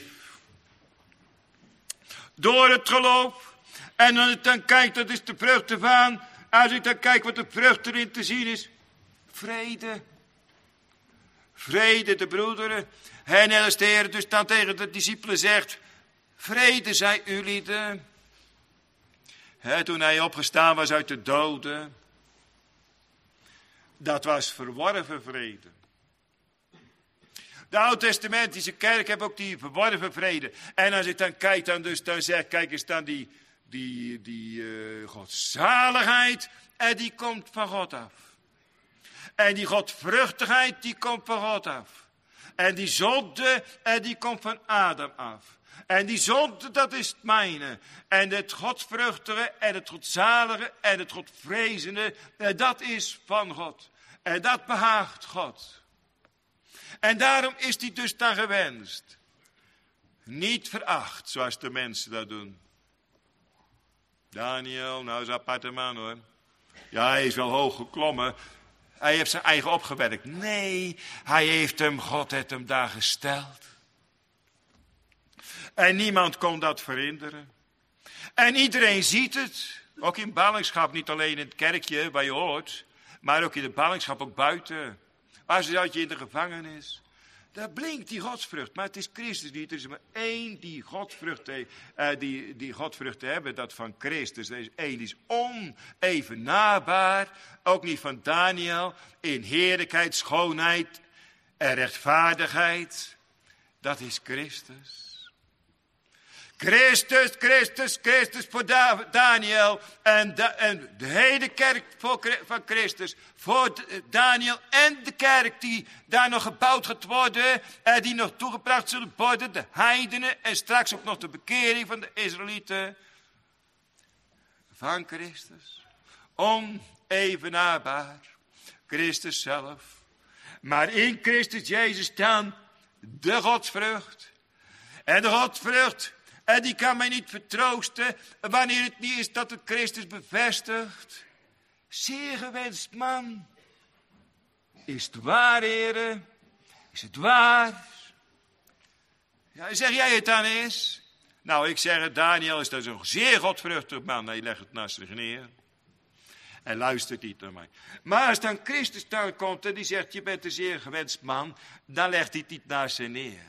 Door het geloof. En als ik dan kijk, dat is de vrucht ervan. Als ik dan kijk wat de vrucht erin te zien is. Vrede. Vrede, de broederen. En als de Heer dus dan tegen de discipelen zegt. Vrede zij u lieden. He, toen hij opgestaan was uit de doden. Dat was verworven vrede. De Oud-testamentische kerk heeft ook die verworven vrede. En als ik dan kijk, dan, dus, dan zeg kijk eens dan die, die, die uh, godzaligheid. En die komt van God af. En die godvruchtigheid, die komt van God af. En die zonde, en die komt van Adam af. En die zonde, dat is het mijne. En het godvruchtige, en het godzalige, en het godvrezende, dat is van God. En dat behaagt God. En daarom is die dus dan gewenst. Niet veracht, zoals de mensen dat doen. Daniel, nou is een aparte man hoor. Ja, hij is wel hoog geklommen. Hij heeft zijn eigen opgewerkt. Nee, hij heeft hem, God heeft hem daar gesteld. En niemand kon dat verhinderen. En iedereen ziet het. Ook in ballingschap, niet alleen in het kerkje waar je hoort. Maar ook in de ballingschap, ook buiten. Als je in de gevangenis. Daar blinkt die godsvrucht. Maar het is Christus niet. Er is maar één die godsvrucht heeft. Uh, die, die godsvrucht hebben. Dat van Christus. Er is één die is onevenaarbaar. Ook niet van Daniel. In heerlijkheid, schoonheid en rechtvaardigheid. Dat is Christus. Christus, Christus, Christus voor Daniel en de, en de hele kerk voor, van Christus, voor Daniel en de kerk die daar nog gebouwd gaat worden en die nog toegebracht zullen worden, de heidenen en straks ook nog de bekering van de Israëlieten. Van Christus, onevenaarbaar, Christus zelf, maar in Christus Jezus dan de godsvrucht en de godsvrucht. En die kan mij niet vertroosten wanneer het niet is dat het Christus bevestigt. Zeer gewenst man. Is het waar, heren? Is het waar? Ja, zeg jij het dan eens? Nou, ik zeg het, Daniel is dat een zeer godvruchtig man. Hij legt het naast zich neer. En luistert niet naar mij. Maar als dan Christus dan komt en die zegt, je bent een zeer gewenst man. Dan legt hij het niet naast zich neer.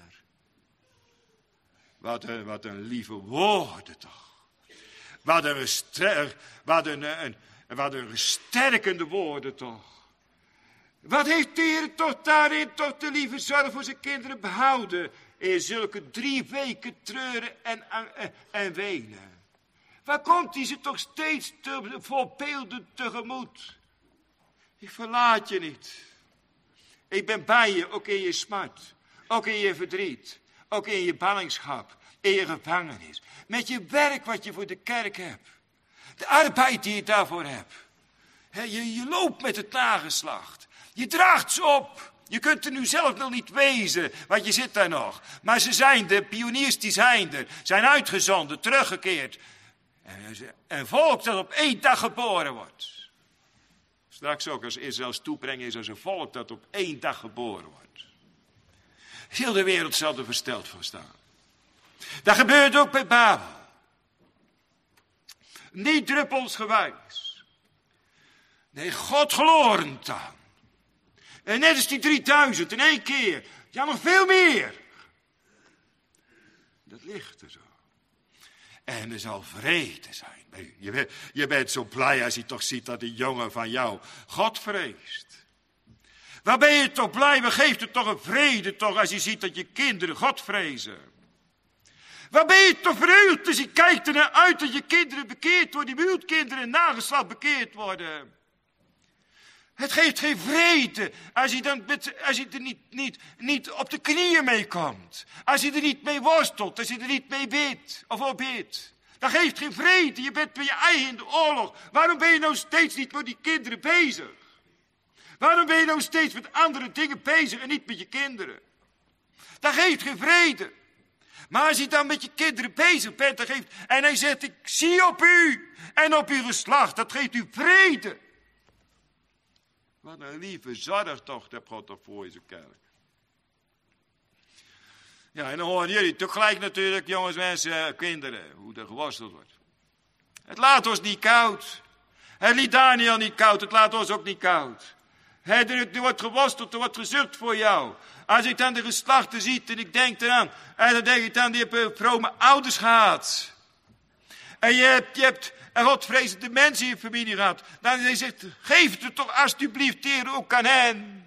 Wat een, wat een lieve woorden toch. Wat een, wat een, een, En wat een sterkende woorden toch. Wat heeft de Heer toch daarin toch de lieve zorg voor zijn kinderen behouden. In zulke drie weken treuren en, en, en wenen. Waar komt hij ze toch steeds te, voorbeelden tegemoet. Ik verlaat je niet. Ik ben bij je, ook in je smart. Ook in je verdriet. Ook in je ballingschap. In je gevangenis. Met je werk wat je voor de kerk hebt. De arbeid die je daarvoor hebt. He, je, je loopt met het nageslacht. Je draagt ze op. Je kunt er nu zelf nog niet wezen, want je zit daar nog. Maar ze zijn er, pioniers die zijn er. Zijn uitgezonden, teruggekeerd. En een volk dat op één dag geboren wordt. Straks ook als Israëls toebreng is als een volk dat op één dag geboren wordt. Heel de wereld zal er versteld van staan. Dat gebeurt ook bij Babel. Niet druppelsgewijs. Nee, God glorend dan. En net als die drieduizend in één keer. Ja, nog veel meer. Dat ligt er zo. En er zal vrede zijn. Je bent, je bent zo blij als je toch ziet dat die jongen van jou God vreest. Waar ben je toch blij? Waar geeft het toch een vrede toch als je ziet dat je kinderen God vrezen? Waar ben je toch verheugd als je kijkt er naar uit dat je kinderen bekeerd worden, die buurtkinderen en nageslacht bekeerd worden? Het geeft geen vrede als je, dan met, als je er niet, niet, niet op de knieën mee komt. Als je er niet mee worstelt, als je er niet mee bidt of op bidt. Dat geeft geen vrede, je bent met je eigen in de oorlog. Waarom ben je nou steeds niet met die kinderen bezig? Waarom ben je nou steeds met andere dingen bezig en niet met je kinderen? Dat geeft geen vrede. Maar als je dan met je kinderen bezig bent, dat geeft, en hij zegt, ik zie op u en op uw geslacht, dat geeft u vrede. Wat een lieve zorg toch, dat God toch voor zijn kerk. Ja, en dan horen jullie tegelijk natuurlijk, jongens, mensen, kinderen, hoe er geworsteld wordt. Het laat ons niet koud. Het liet Daniel niet koud, het laat ons ook niet koud. He, er, er wordt geworsteld, er wordt gezucht voor jou. Als ik dan de geslachten zie en ik denk eraan, en dan denk ik dan, die hebben vrome ouders gehad. En je hebt, je hebt een godvrezende mensen in je familie gehad. Dan hij zegt, geef het toch alsjeblieft, Heer, ook aan hen.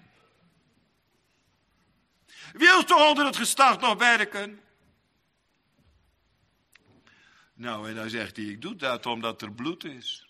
Wil toch onder het geslacht nog werken? Nou, en dan zegt hij, ik doe dat omdat er bloed is.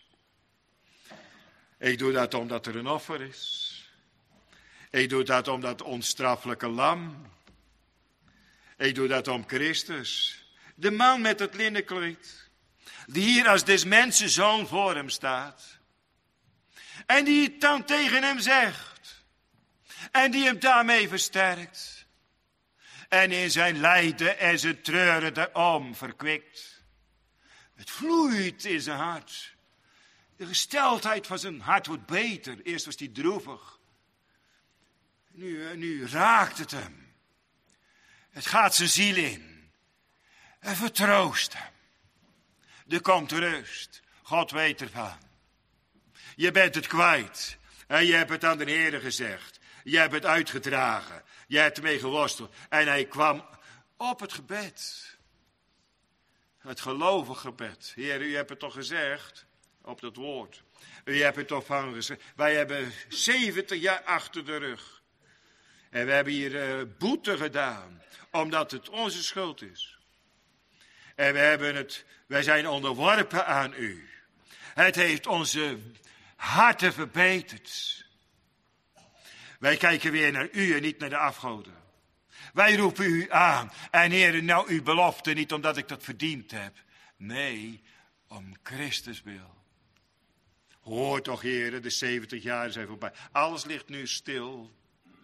Ik doe dat omdat er een offer is. Ik doe dat om dat onstraffelijke lam. Ik doe dat om Christus. De man met het linnenkleed. Die hier als des mensen zoon voor hem staat. En die het dan tegen hem zegt. En die hem daarmee versterkt. En in zijn lijden en zijn treuren daarom verkwikt. Het vloeit in zijn hart. De gesteldheid van zijn hart wordt beter. Eerst was hij droevig. Nu, nu raakt het hem. Het gaat zijn ziel in. En vertroost hem. Er komt rust. God weet ervan. Je bent het kwijt. En je hebt het aan de Heer gezegd. Je hebt het uitgedragen. Je hebt ermee geworsteld. En hij kwam op het gebed. Het gelovig gebed. Heer, u hebt het toch gezegd? Op dat woord. U hebt het toch van gezegd. Wij hebben zeventig jaar achter de rug. En we hebben hier uh, boete gedaan. Omdat het onze schuld is. En we hebben het, wij zijn onderworpen aan u. Het heeft onze harten verbeterd. Wij kijken weer naar u en niet naar de afgoden. Wij roepen u aan. En Heer, nou uw belofte niet omdat ik dat verdiend heb. Nee, om Christus wil. Hoor toch, Heer, de zeventig jaar zijn voorbij. Alles ligt nu stil.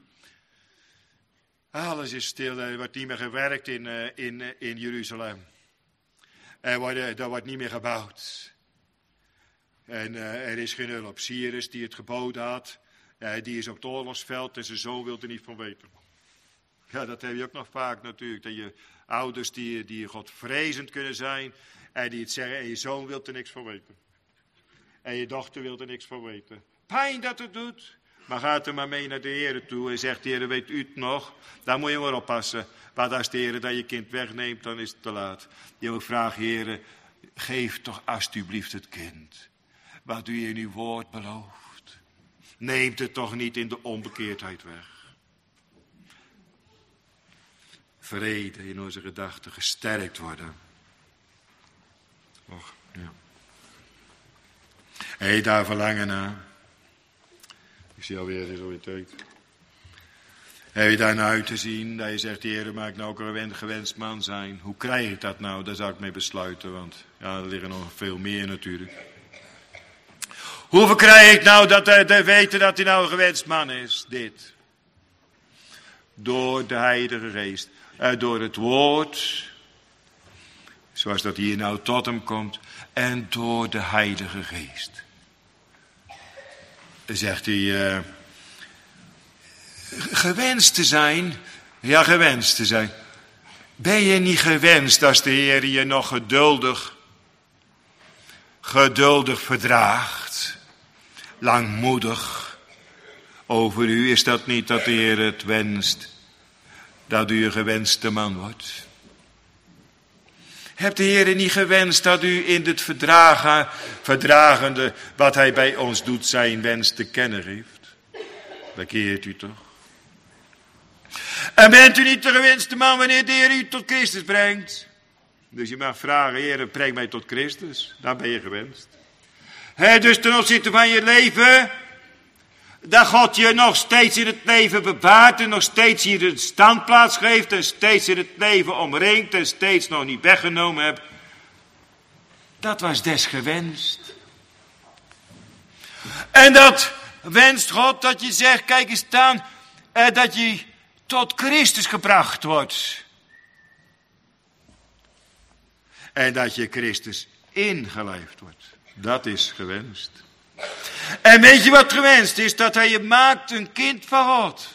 Alles is stil. Er wordt niet meer gewerkt in, uh, in, uh, in Jeruzalem. Er wordt, uh, er wordt niet meer gebouwd. En uh, er is geen hulp. Cyrus die het geboden had. Uh, die is op het oorlogsveld en zijn zoon wil er niet van weten. Ja, dat heb je ook nog vaak natuurlijk. Dat je ouders die, die godvrezend kunnen zijn. En die het zeggen en je zoon wil er niks van weten. En je dochter wil er niks van weten. Pijn dat het doet. Maar gaat er maar mee naar de Heer toe en zegt, Heer, weet u het nog? Daar moet je maar oppassen. Want als de Heer dat je kind wegneemt, dan is het te laat. Je moet vragen, Heer, geef toch alsjeblieft het kind. wat u in uw woord belooft. Neemt het toch niet in de onbekeerdheid weg. Vrede in onze gedachten gesterkt worden. Och, ja. Hé, hey, daar verlangen naar. Ik zie alweer, het is alweer tijd. Heb je daar nou uit te zien, dat je zegt, de Heer, maak nou ook een gewenst man zijn. Hoe krijg ik dat nou? Daar zou ik mee besluiten, want ja, er liggen nog veel meer natuurlijk. Hoe verkrijg ik nou dat te weten dat hij nou een gewenst man is? Dit. Door de Heilige Geest. Uh, door het woord. Zoals dat hier nou tot hem komt. En door de Heilige Geest. Dan zegt hij. Uh, gewenst te zijn. Ja, gewenst te zijn. Ben je niet gewenst als de Heer je nog geduldig. Geduldig verdraagt. Langmoedig. Over u is dat niet dat de Heer het wenst. Dat u een gewenste man wordt. Hebt de Heer niet gewenst dat u in het verdragen, verdragende wat hij bij ons doet zijn wens te kennen heeft? Bekeert u toch? En bent u niet de gewenste man wanneer de Heer u tot Christus brengt? Dus je mag vragen, Heer, breng mij tot Christus. Dan ben je gewenst. He, dus ten opzichte van je leven, dat God je nog steeds in het leven bewaart en nog steeds hier een standplaats geeft en steeds in het leven omringt en steeds nog niet weggenomen hebt. Dat was des gewenst. En dat wenst God dat je zegt, kijk eens dan, eh, dat je tot Christus gebracht wordt. En dat je Christus ingelijfd wordt. Dat is gewenst. En weet je wat gewenst is? Dat hij je maakt een kind van God.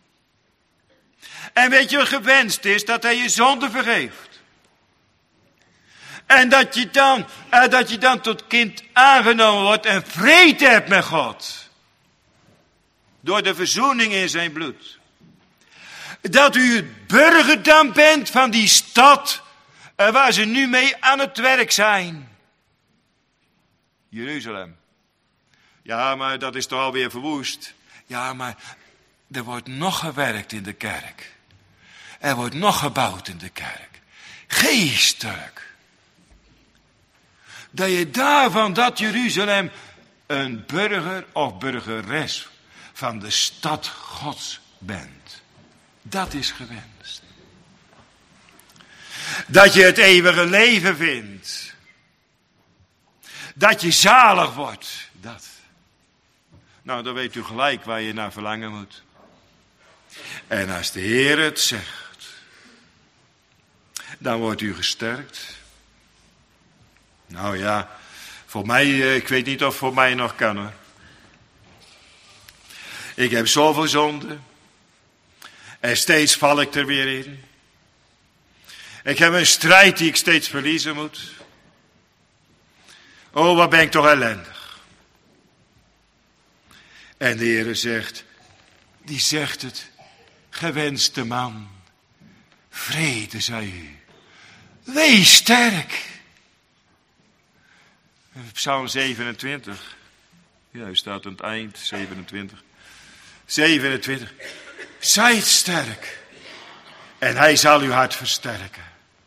En weet je wat gewenst is? Dat hij je zonde vergeeft. En dat je dan, eh, dat je dan tot kind aangenomen wordt en vrede hebt met God. Door de verzoening in zijn bloed. Dat u het burger dan bent van die stad eh, waar ze nu mee aan het werk zijn. Jeruzalem. Ja, maar dat is toch alweer verwoest. Ja, maar er wordt nog gewerkt in de kerk. Er wordt nog gebouwd in de kerk. Geestelijk. Dat je daarvan dat Jeruzalem een burger of burgeres van de stad Gods bent. Dat is gewenst. Dat je het eeuwige leven vindt. Dat je zalig wordt. Dat. Nou, dan weet u gelijk waar je naar verlangen moet. En als de Heer het zegt, dan wordt u gesterkt. Nou ja, voor mij, ik weet niet of voor mij nog kan hoor. Ik heb zoveel zonde. En steeds val ik er weer in. Ik heb een strijd die ik steeds verliezen moet. Oh, wat ben ik toch ellendig. En de Heere zegt, die zegt het, gewenste man, vrede zij u. Wees sterk. Psalm zevenentwintig. Ja, u staat aan het eind, zevenentwintig. zevenentwintig. Zijt sterk. En hij zal uw hart versterken.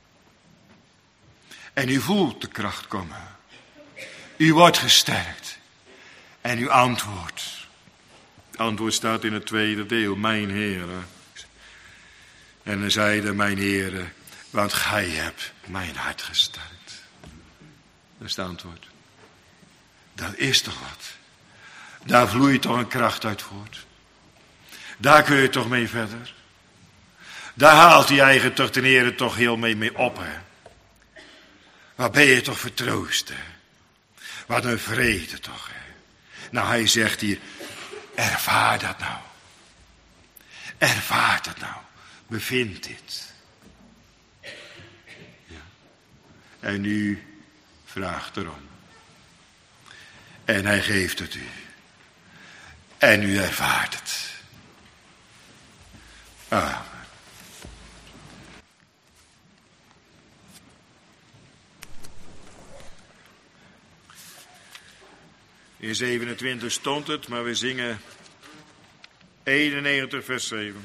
En u voelt de kracht komen. U wordt gesterkt. En uw antwoord. Het antwoord staat in het tweede deel. Mijn Heere. En dan zeide mijn Heere. Want gij hebt mijn hart gesterkt. Dat is het antwoord. Dat is toch wat. Daar vloeit toch een kracht uit voort. Daar kun je toch mee verder. Daar haalt die eigen toch ten Heere toch heel mee, mee op. Hè? Waar ben je toch vertroost. Hè? Wat een vrede toch. Hè? Nou, hij zegt hier. Ervaar dat nou. Ervaar dat nou. Bevind dit. Ja. En u vraagt erom. En hij geeft het u. En u ervaart het. Amen. In zevenentwintig stond het, maar we zingen eenennegentig vers zeven.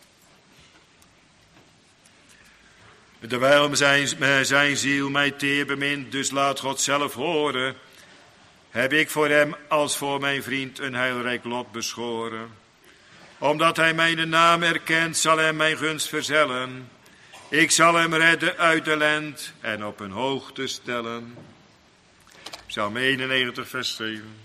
Terwijl zijn, zijn ziel mij teer bemint, dus laat God zelf horen, heb ik voor hem als voor mijn vriend een heilrijk lot beschoren. Omdat hij mijn naam erkent, zal hij mijn gunst verzellen. Ik zal hem redden uit de lend en op een hoogte stellen. Psalm eenennegentig vers zeven.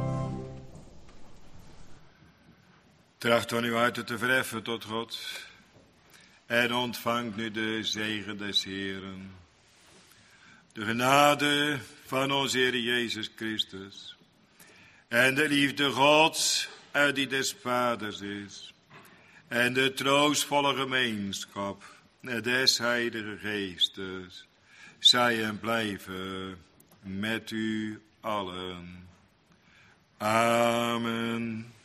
Tracht van uw harten te verheffen tot God en ontvangt nu de zegen des Heeren. De genade van onze Heer Jezus Christus en de liefde Gods en die des Vaders is en de troostvolle gemeenschap des Heilige Geestes zij en blijven met u allen. Amen.